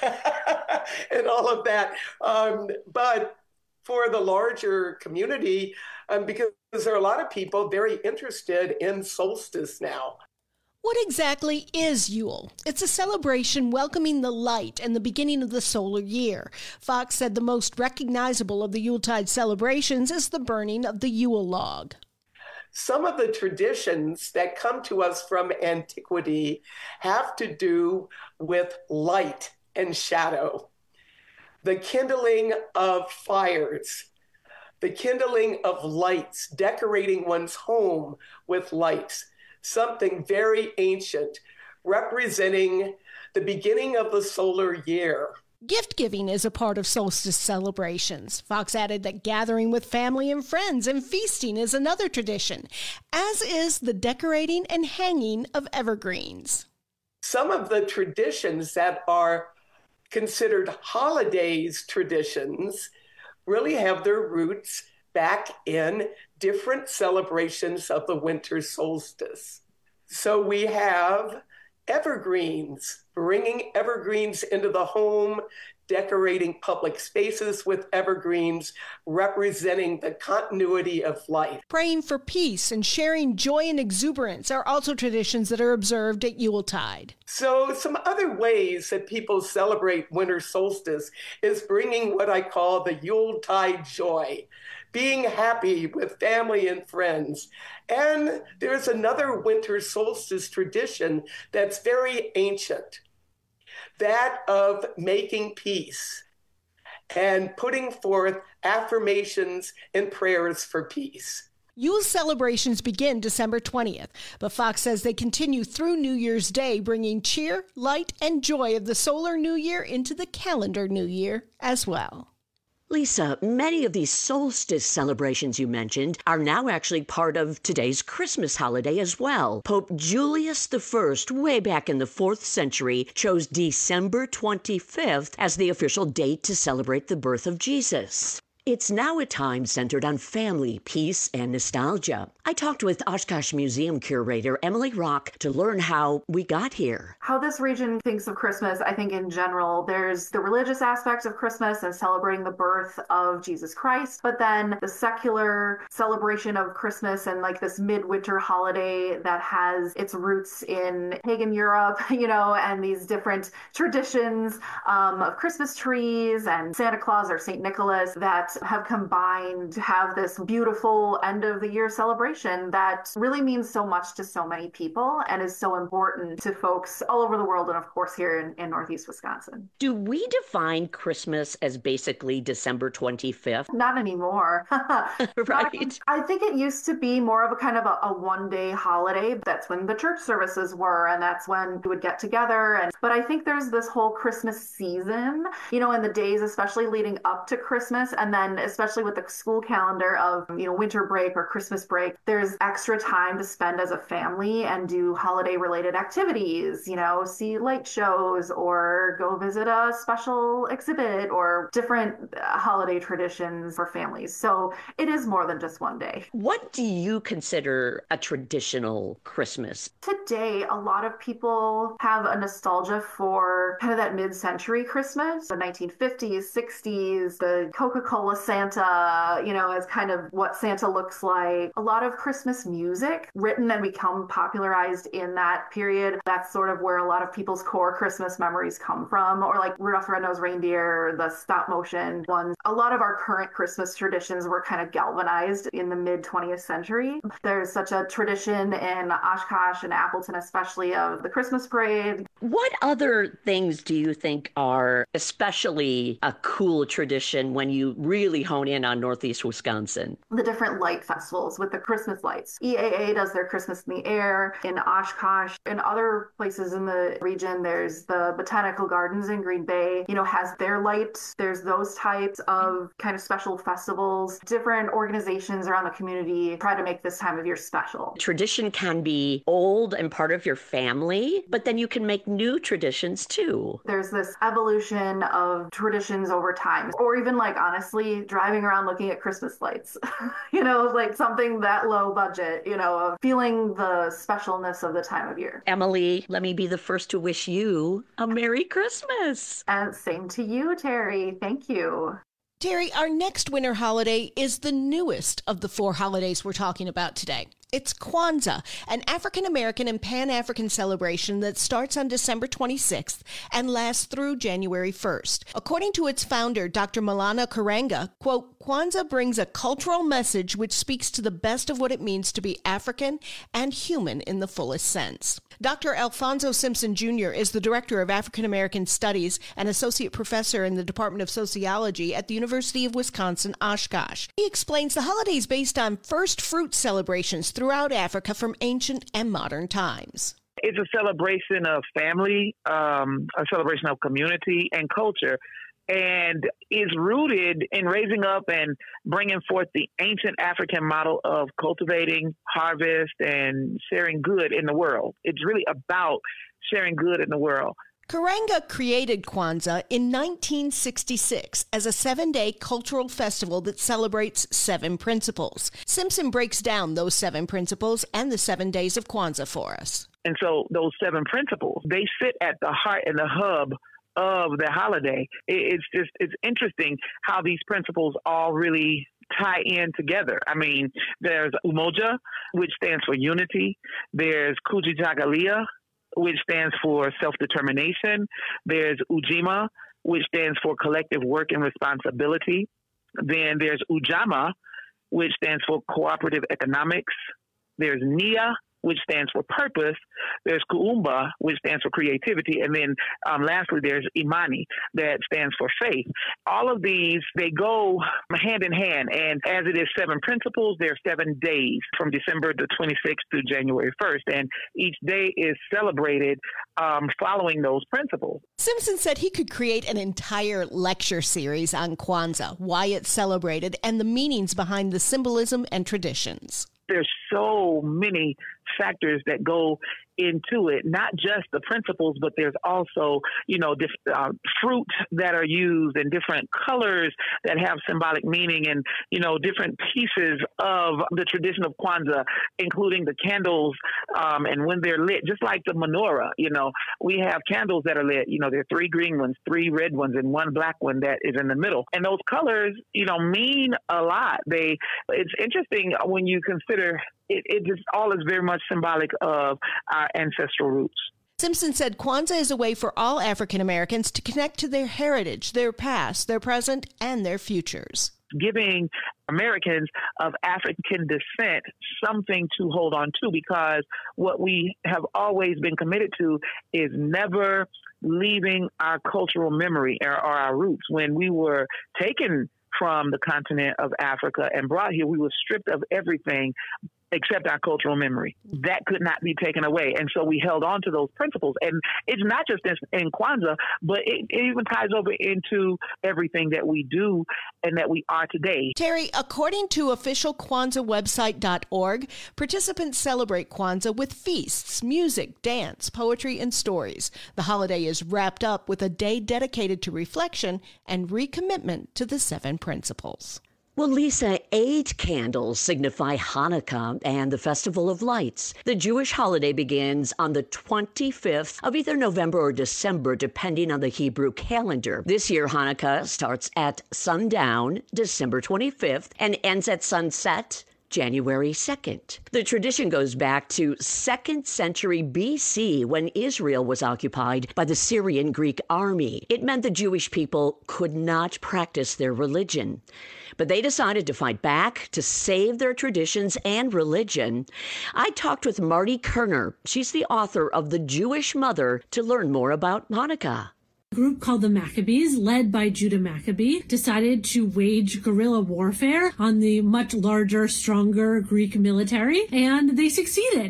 and all of that. Um, but for the larger community, um, because there are a lot of people very interested in solstice now. What exactly is Yule? It's a celebration welcoming the light and the beginning of the solar year. Fox said the most recognizable of the Yuletide celebrations is the burning of the Yule log. Some of the traditions that come to us from antiquity have to do with light and shadow. The kindling of fires, the kindling of lights, decorating one's home with lights, something very ancient, representing the beginning of the solar year. Gift giving is a part of solstice celebrations. Fox added that gathering with family and friends and feasting is another tradition, as is the decorating and hanging of evergreens. Some of the traditions that are considered holidays traditions really have their roots back in different celebrations of the winter solstice. So we have evergreens, bringing evergreens into the home, decorating public spaces with evergreens, representing the continuity of life. Praying for peace and sharing joy and exuberance are also traditions that are observed at Yuletide. So some other ways that people celebrate winter solstice is bringing what I call the Yuletide joy, being happy with family and friends. And there's another winter solstice tradition that's very ancient, that of making peace and putting forth affirmations and prayers for peace. Yule celebrations begin December twentieth, but Fox says they continue through New Year's Day, bringing cheer, light, and joy of the solar new year into the calendar new year as well. Lisa, many of these solstice celebrations you mentioned are now actually part of today's Christmas holiday as well. Pope Julius the First, way back in the fourth century, chose December twenty-fifth as the official date to celebrate the birth of Jesus. It's now a time centered on family, peace, and nostalgia. I talked with Oshkosh Museum curator Emily Rock to learn how we got here. How this region thinks of Christmas, I think in general, there's the religious aspects of Christmas and celebrating the birth of Jesus Christ, but then the secular celebration of Christmas and like this midwinter holiday that has its roots in pagan Europe, you know, and these different traditions um, of Christmas trees and Santa Claus or Saint Nicholas that have combined to have this beautiful end of the year celebration that really means so much to so many people and is so important to folks all over the world and of course here in, in Northeast Wisconsin. Do we define Christmas as basically December twenty-fifth? Not anymore. Right. I, I think it used to be more of a kind of a, a one-day holiday. That's when the church services were, and that's when we would get together. And but I think there's this whole Christmas season, you know, in the days especially leading up to Christmas, and then especially with the school calendar of, you know, winter break or Christmas break, there's extra time to spend as a family and do holiday related activities, you know, see light shows or go visit a special exhibit or different holiday traditions for families. So it is more than just one day. What do you consider a traditional Christmas? Today, a lot of people have a nostalgia for kind of that mid-century Christmas, the nineteen fifties, sixties, the Coca-Cola Santa, you know, as kind of what Santa looks like. A lot of Christmas music written and become popularized in that period. That's sort of where a lot of people's core Christmas memories come from, or like Rudolph the Red-Nosed Reindeer, the stop motion ones. A lot of our current Christmas traditions were kind of galvanized in the mid twentieth century. There's such a tradition in Oshkosh and Appleton especially of the Christmas parade. What other things do you think are especially a cool tradition when you really hone in on Northeast Wisconsin? The different light festivals with the Christmas lights. E A A does their Christmas in the Air in Oshkosh. In other places in the region, there's the Botanical Gardens in Green Bay, you know, has their lights. There's those types of kind of special festivals. Different organizations around the community try to make this time of year special. Tradition can be old and part of your family, but then you can make new traditions too. There's this evolution of traditions over time, or even like honestly driving around looking at Christmas lights, you know, like something that low budget, you know, of feeling the specialness of the time of year. Emily, let me be the first to wish you a Merry Christmas. And same to you, Terry. Thank you. Terry, our next winter holiday is the newest of the four holidays we're talking about today. It's Kwanzaa, an African-American and Pan-African celebration that starts on December twenty-sixth and lasts through January first. According to its founder, Doctor Malana Karanga, quote, Kwanzaa brings a cultural message which speaks to the best of what it means to be African and human in the fullest sense. Doctor Alfonso Simpson Junior is the Director of African American Studies and Associate Professor in the Department of Sociology at the University of Wisconsin, Oshkosh. He explains the holiday is based on first fruit celebrations throughout Africa from ancient and modern times. It's a celebration of family, um, a celebration of community and culture, and is rooted in raising up and bringing forth the ancient African model of cultivating, harvest, and sharing good in the world. It's really about sharing good in the world. Karanga created Kwanzaa in nineteen sixty-six as a seven-day cultural festival that celebrates seven principles. Simpson breaks down those seven principles and the seven days of Kwanzaa for us. And so those seven principles, they sit at the heart and the hub of the holiday. It's just, it's interesting how these principles all really tie in together. I mean, there's Umoja, which stands for unity. There's Kujitagalia, which stands for self-determination. There's Ujima, which stands for collective work and responsibility. Then there's Ujamaa, which stands for cooperative economics. There's Nia, which stands for purpose. There's Kuumba, which stands for creativity. And then um, lastly, there's Imani, that stands for faith. All of these, they go hand in hand. And as it is seven principles, there are seven days from December the twenty-sixth through January first. And each day is celebrated um, following those principles. Simpson said he could create an entire lecture series on Kwanzaa, why it's celebrated, and the meanings behind the symbolism and traditions. There's so many factors that go into it, not just the principles, but there's also, you know, diff, uh, fruit that are used and different colors that have symbolic meaning and, you know, different pieces of the tradition of Kwanzaa, including the candles um, and when they're lit, just like the menorah, you know, we have candles that are lit, you know, there are three green ones, three red ones, and one black one that is in the middle. And those colors, you know, mean a lot. They, it's interesting when you consider it, it just all is very much symbolic of our ancestral roots. Simpson said Kwanzaa is a way for all African Americans to connect to their heritage, their past, their present, and their futures. Giving Americans of African descent something to hold on to, because what we have always been committed to is never leaving our cultural memory or, or our roots. When we were taken from the continent of Africa and brought here, we were stripped of everything except our cultural memory. That could not be taken away. And so we held on to those principles. And it's not just in, in Kwanzaa, but it, it even ties over into everything that we do and that we are today. Terry, according to official Kwanzaa website dot org, participants celebrate Kwanzaa with feasts, music, dance, poetry, and stories. The holiday is wrapped up with a day dedicated to reflection and recommitment to the seven principles. Well, Lisa, eight candles signify Hanukkah and the Festival of Lights. The Jewish holiday begins on the twenty-fifth of either November or December, depending on the Hebrew calendar. This year, Hanukkah starts at sundown, December twenty-fifth, and ends at sunset, January second. The tradition goes back to second century B C when Israel was occupied by the Syrian Greek army. It meant the Jewish people could not practice their religion. But they decided to fight back to save their traditions and religion. I talked with Marty Kerner. She's the author of The Jewish Mother, to learn more about Hanukkah. A group called the Maccabees, led by Judah Maccabee, decided to wage guerrilla warfare on the much larger, stronger Greek military, and they succeeded.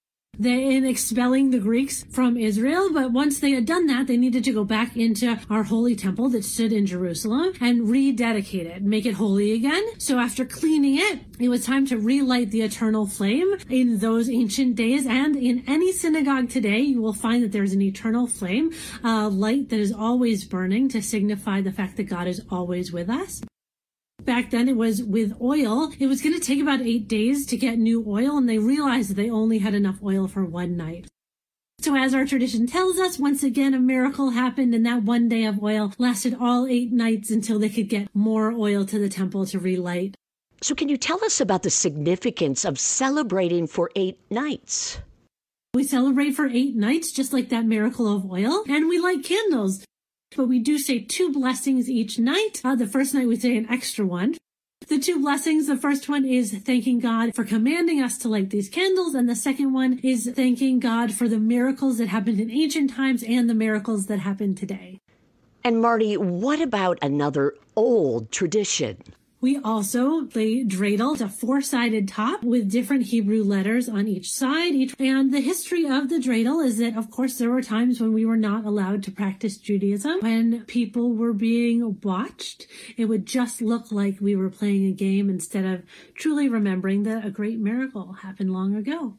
They in expelling the Greeks from Israel, but once they had done that, they needed to go back into our holy temple that stood in Jerusalem and rededicate it, make it holy again. So after cleaning it, it was time to relight the eternal flame. In those ancient days and in any synagogue today, you will find that there's an eternal flame, a light that is always burning to signify the fact that God is always with us. Back then it was with oil. It was going to take about eight days to get new oil, and they realized that they only had enough oil for one night. So as our tradition tells us, once again, a miracle happened, and that one day of oil lasted all eight nights until they could get more oil to the temple to relight. So can you tell us about the significance of celebrating for eight nights? We celebrate for eight nights, just like that miracle of oil, and we light candles. But we do say two blessings each night. Uh, the first night we say an extra one. The two blessings, the first one is thanking God for commanding us to light these candles, and the second one is thanking God for the miracles that happened in ancient times and the miracles that happen today. And Marty, what about another old tradition? We also lay dreidel, a four-sided top with different Hebrew letters on each side. Each, and the history of the dreidel is that, of course, there were times when we were not allowed to practice Judaism. When people were being watched, it would just look like we were playing a game instead of truly remembering that a great miracle happened long ago.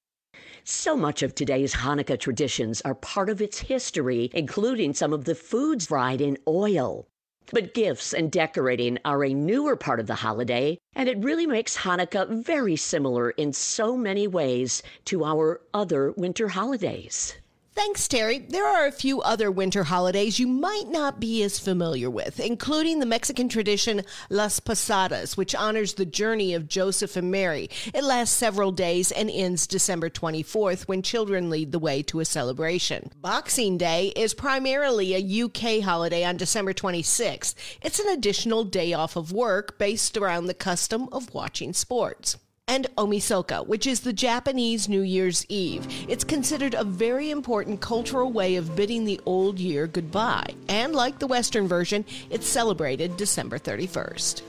So much of today's Hanukkah traditions are part of its history, including some of the foods fried in oil. But gifts and decorating are a newer part of the holiday, and it really makes Hanukkah very similar in so many ways to our other winter holidays. Thanks, Terry. There are a few other winter holidays you might not be as familiar with, including the Mexican tradition Las Posadas, which honors the journey of Joseph and Mary. It lasts several days and ends December twenty-fourth, when children lead the way to a celebration. Boxing Day is primarily a U K holiday on December twenty-sixth. It's an additional day off of work based around the custom of watching sports. And Omisoka, which is the Japanese New Year's Eve. It's considered a very important cultural way of bidding the old year goodbye. And like the Western version, it's celebrated December thirty-first.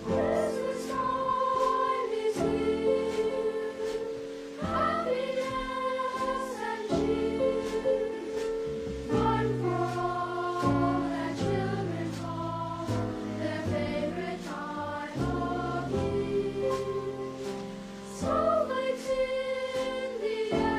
So lights in the air.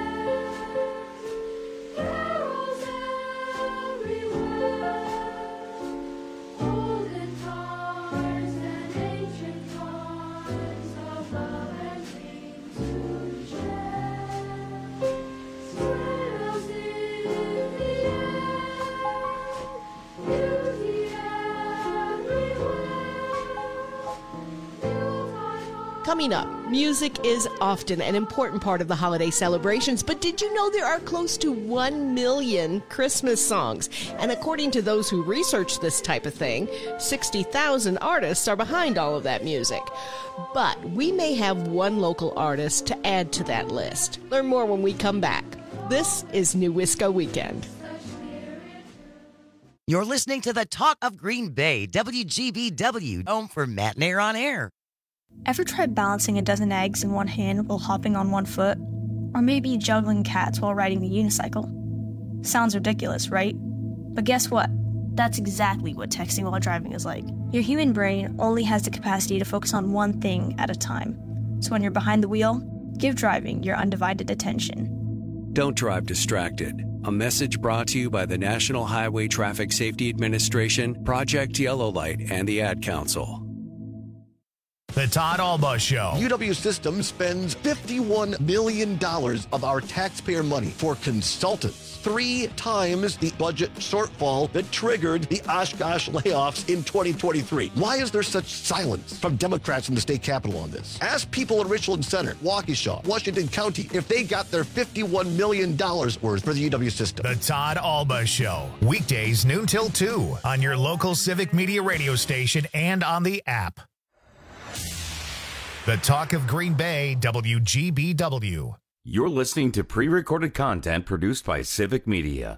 Coming up, music is often an important part of the holiday celebrations, but did you know there are close to one million Christmas songs? And according to those who research this type of thing, sixty thousand artists are behind all of that music. But we may have one local artist to add to that list. Learn more when we come back. This is New Wisco Weekend. You're listening to the Talk of Green Bay, W G B W, home for Matt and Air on Air. Ever tried balancing a dozen eggs in one hand while hopping on one foot? Or maybe juggling cats while riding the unicycle? Sounds ridiculous, right? But guess what? That's exactly what texting while driving is like. Your human brain only has the capacity to focus on one thing at a time. So when you're behind the wheel, give driving your undivided attention. Don't drive distracted. A message brought to you by the National Highway Traffic Safety Administration, Project Yellow Light, and the Ad Council. The Todd Alba Show. U W Systems spends fifty-one million dollars of our taxpayer money for consultants. Three times the budget shortfall that triggered the Oshkosh layoffs in twenty twenty-three. Why is there such silence from Democrats in the state capitol on this? Ask people in Richland Center, Waukesha, Washington County if they got their fifty-one million dollars worth for the U W system. The Todd Alba Show. Weekdays noon till two on your local Civic Media radio station and on the app. The Talk of Green Bay, W G B W. You're listening to pre-recorded content produced by Civic Media.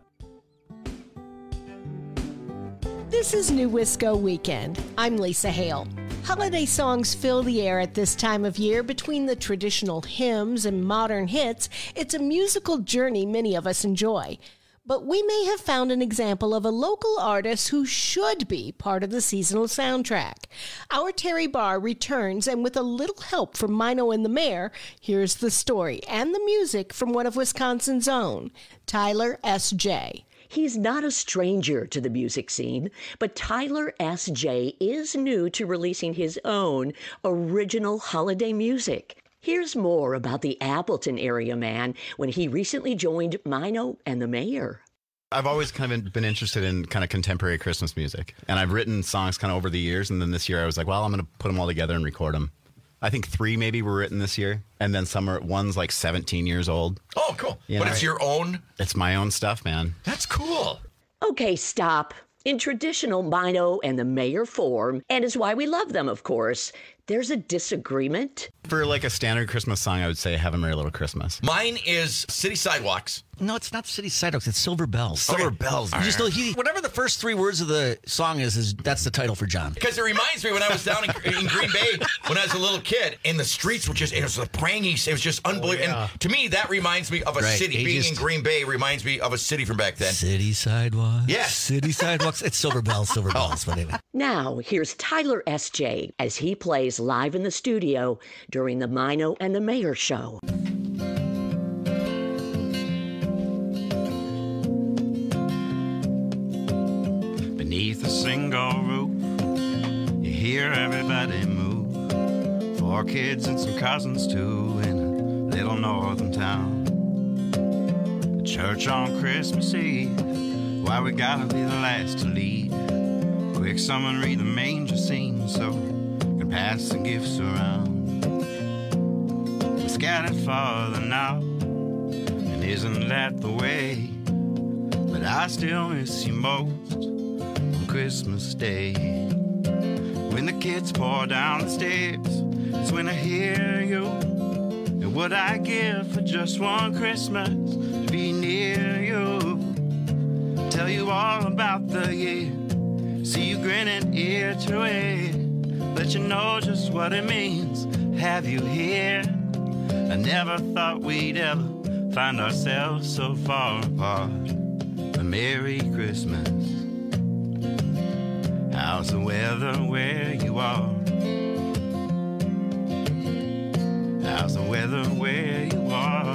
This is New Wisco Weekend. I'm Lisa Hale. Holiday songs fill the air at this time of year. Between the traditional hymns and modern hits, it's a musical journey many of us enjoy. But we may have found an example of a local artist who should be part of the seasonal soundtrack. Our Terry Barr returns, and with a little help from Mino and the Mayor, here's the story and the music from one of Wisconsin's own, Tyler S J. He's not a stranger to the music scene, but Tyler S J is new to releasing his own original holiday music. Here's more about the Appleton area man when he recently joined Mino and the Mayor. I've always kind of been interested in kind of contemporary Christmas music, and I've written songs kind of over the years, and then this year I was like, well, I'm going to put them all together and record them. I think three maybe were written this year, and then some are, one's like seventeen years old. Oh, cool. You but know, it's your own? It's my own stuff, man. That's cool. Okay, stop. In traditional Mino and the Mayor form, and is why we love them, of course, there's a disagreement. For like a standard Christmas song, I would say Have a Merry Little Christmas. Mine is City Sidewalks. No, it's not City Sidewalks. It's Silver Bells. Silver okay. Bells. You just know he, whatever the first three words of the song is, is that's the title for John. Because it reminds me when I was down in, in Green Bay when I was a little kid, and the streets were just, it was the prangy, it was just unbelievable. Oh, yeah. And to me, that reminds me of a right. city. It Being just, in Green Bay reminds me of a city from back then. City Sidewalks. Yes. City Sidewalks. It's Silver Bells, Silver Bells. But anyway. Now, here's Tyler S J as he plays live in the studio during the Mino and the Mayor show. Beneath a single roof, you hear everybody move. Four kids and some cousins too in a little northern town. A church on Christmas Eve, why we gotta be the last to leave. Quick, someone read the manger scene so we can pass the gifts around. We're scattered farther now, and isn't that the way? But I still miss you most on Christmas Day. When the kids pour down the stairs, it's when I hear you. And what I give for just one Christmas to be near you. Tell you all about the year, see you grinning ear to ear. Let you know just what it means, have you here. I never thought we'd ever find ourselves so far apart. A Merry Christmas. How's the weather where you are? How's the weather where you are?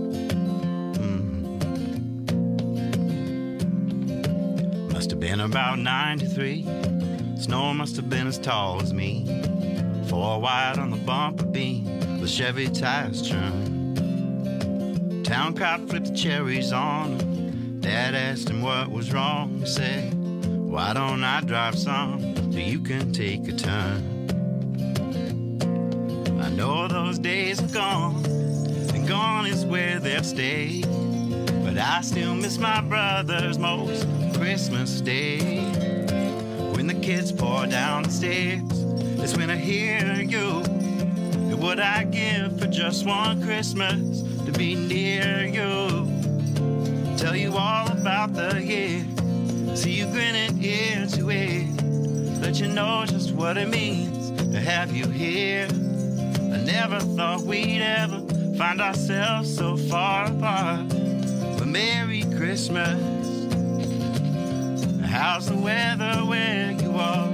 Mm. Must have been about ninety-three. Snow must have been as tall as me. Four wide on the bumper beam, the Chevy tires churn. Town cop flipped the cherries on him. Dad asked him what was wrong. He said, why don't I drive some so you can take a turn? I know those days are gone, and gone is where they'll stay. But I still miss my brothers most Christmas Day. When the kids pour down the stairs, it's when I hear you. And what I give for just one Christmas to be near you. Tell you all about the year, see you grinning ear to ear. Let you know just what it means to have you here. I never thought we'd ever find ourselves so far apart. But Merry Christmas. How's the weather where you are?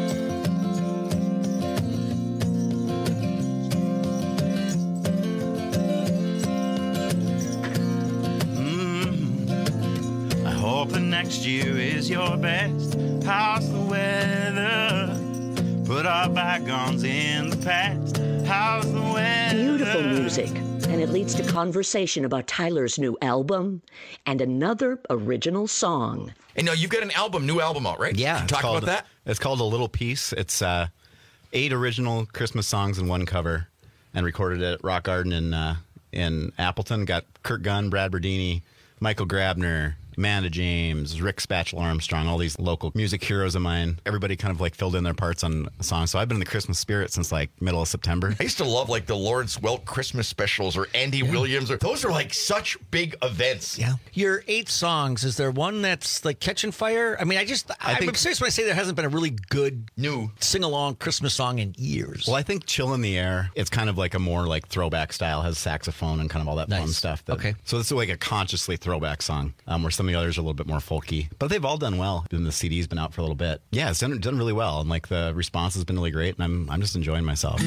Mm-hmm. I hope the next year is your best. How's the weather? Put our bygones in the past. How's the weather? Beautiful music. And it leads to conversation about Tyler's new album and another original song. And now you've got an album, new album out, right? Yeah. Talk called, about that. It's called A Little Piece. It's uh, eight original Christmas songs and one cover, and recorded at Rock Garden in uh, in Appleton. Got Kurt Gunn, Brad Berdini, Michael Grabner, Amanda James, Rick Spatula Armstrong, all these local music heroes of mine. Everybody kind of like filled in their parts on a song. So I've been in the Christmas spirit since like middle of September. I used to love like the Lawrence Welk Christmas specials or Andy yeah. Williams. Or those are like such big events. Yeah. Your eight songs, is there one that's like catching fire? I mean, I just, I I'm think, serious when I say there hasn't been a really good new sing-along Christmas song in years. Well, I think Chill in the Air, it's kind of like a more like throwback style, has saxophone and kind of all that nice. fun stuff. That, okay. So it's like a consciously throwback song, um, where some of the others are a little bit more folky, but they've all done well. And the C D's been out for a little bit. Yeah, it's done, done really well, and like the response has been really great, and I'm I'm just enjoying myself.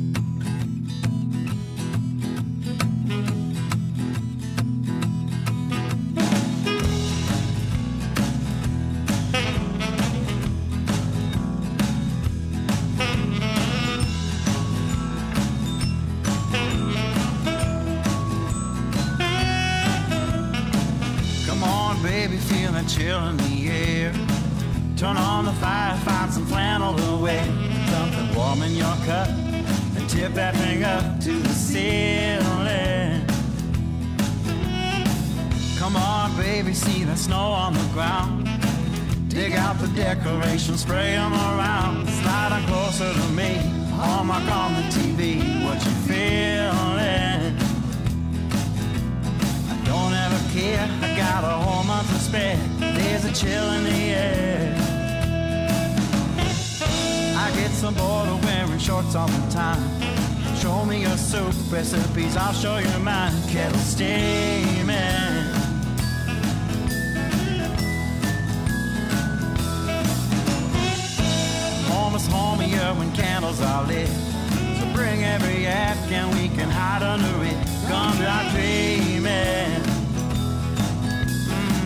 Chill in the air. Turn on the fire, find some flannel to wear. Something warm in your cup, and tip that thing up to the ceiling. Come on, baby, see the snow on the ground. Dig out the decorations, spray them around. Slide on closer to me, Hallmark on the T V. What you feeling? Don't ever care, I got a whole month to spare. There's a chill in the air. I get some bored of wearing shorts all the time. Show me your soup recipes, I'll show you mine. Kettle steaming. Home is homier when candles are lit. So bring every Afghan we can hide under it. Gumdrop dreaming. Mm.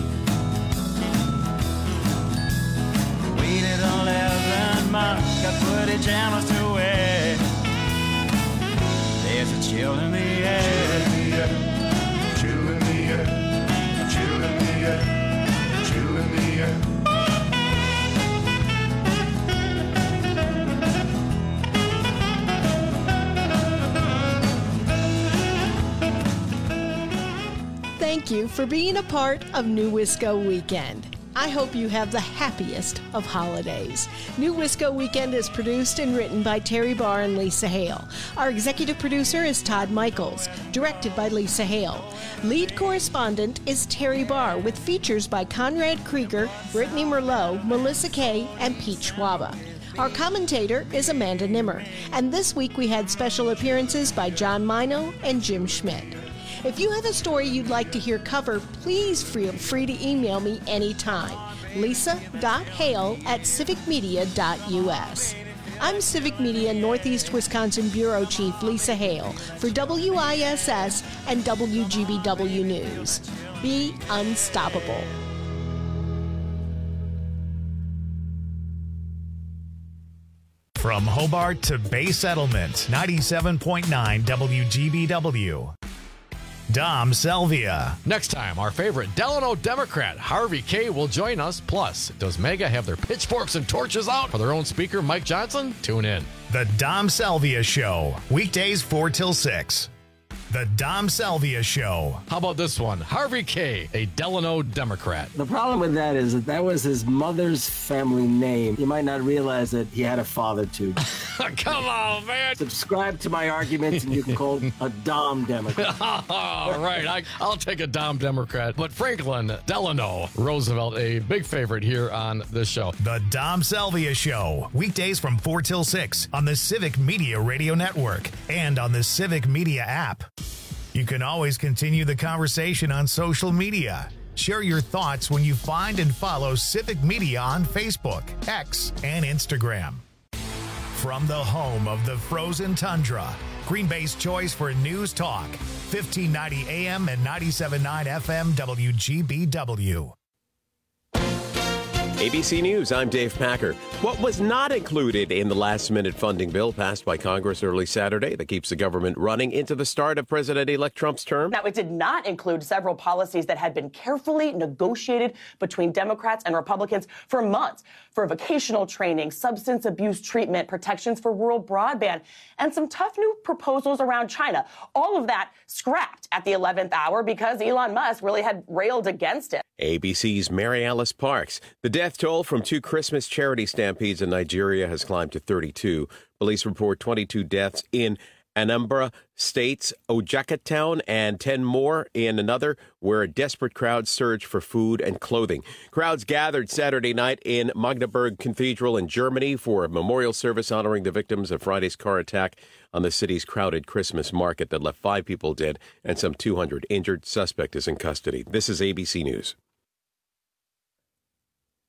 Waited eleven months, got footage jammers to wear. There's a chill in the air. Chill in the air. Chill in the air. Chill in the air. Thank you for being a part of New Wisco Weekend. I hope you have the happiest of holidays. New Wisco Weekend is produced and written by Terry Barr and Lisa Hale. Our executive producer is Todd Michaels, directed by Lisa Hale. Lead correspondent is Terry Barr, with features by Conrad Krieger, Brittany Merlot, Melissa Kay, and Pete Schwaba. Our commentator is Amanda Nimmer, and this week we had special appearances by John Mino and Jim Schmidt. If you have a story you'd like to hear covered, please feel free to email me anytime. lisa dot hale at civic media dot u s. I'm Civic Media Northeast Wisconsin Bureau Chief Lisa Hale for W I S S and W G B W News. Be unstoppable. From Hobart to Bay Settlement, ninety-seven point nine W G B W. Dom Salvia. Next time, our favorite Delano Democrat, Harvey Kaye, will join us. Plus, does MAGA have their pitchforks and torches out for their own speaker, Mike Johnson? Tune in. The Dom Salvia Show, weekdays four till six. The Dom Salvia Show. How about this one? Harvey Kaye, a Delano Democrat. The problem with that is that that was his mother's family name. You might not realize that he had a father, too. Come on, man. Subscribe to my arguments and you can call it a Dom Democrat. All right, I, I'll take a Dom Democrat. But Franklin Delano Roosevelt, a big favorite here on this show. The Dom Salvia Show, weekdays from four till six on the Civic Media Radio Network and on the Civic Media app. You can always continue the conversation on social media. Share your thoughts when you find and follow Civic Media on Facebook, X, and Instagram. From the home of the frozen tundra, Green Bay's choice for news talk, fifteen ninety A M and ninety-seven point nine F M W G B W. A B C News, I'm Dave Packer. What was not included in the last-minute funding bill passed by Congress early Saturday that keeps the government running into the start of President-elect Trump's term? Now, it did not include several policies that had been carefully negotiated between Democrats and Republicans for months, for vocational training, substance abuse treatment, protections for rural broadband, and some tough new proposals around China. All of that scrapped at the eleventh hour because Elon Musk really had railed against it. A B C's Mary Alice Parks. The death toll from two Christmas charity stampedes in Nigeria has climbed to thirty-two. Police report twenty-two deaths in Anambra State's Ojaka town and ten more in another where a desperate crowd surged for food and clothing. Crowds gathered Saturday night in Magdeburg Cathedral in Germany for a memorial service honoring the victims of Friday's car attack on the city's crowded Christmas market that left five people dead and some two hundred injured. Suspect is in custody. This is A B C News.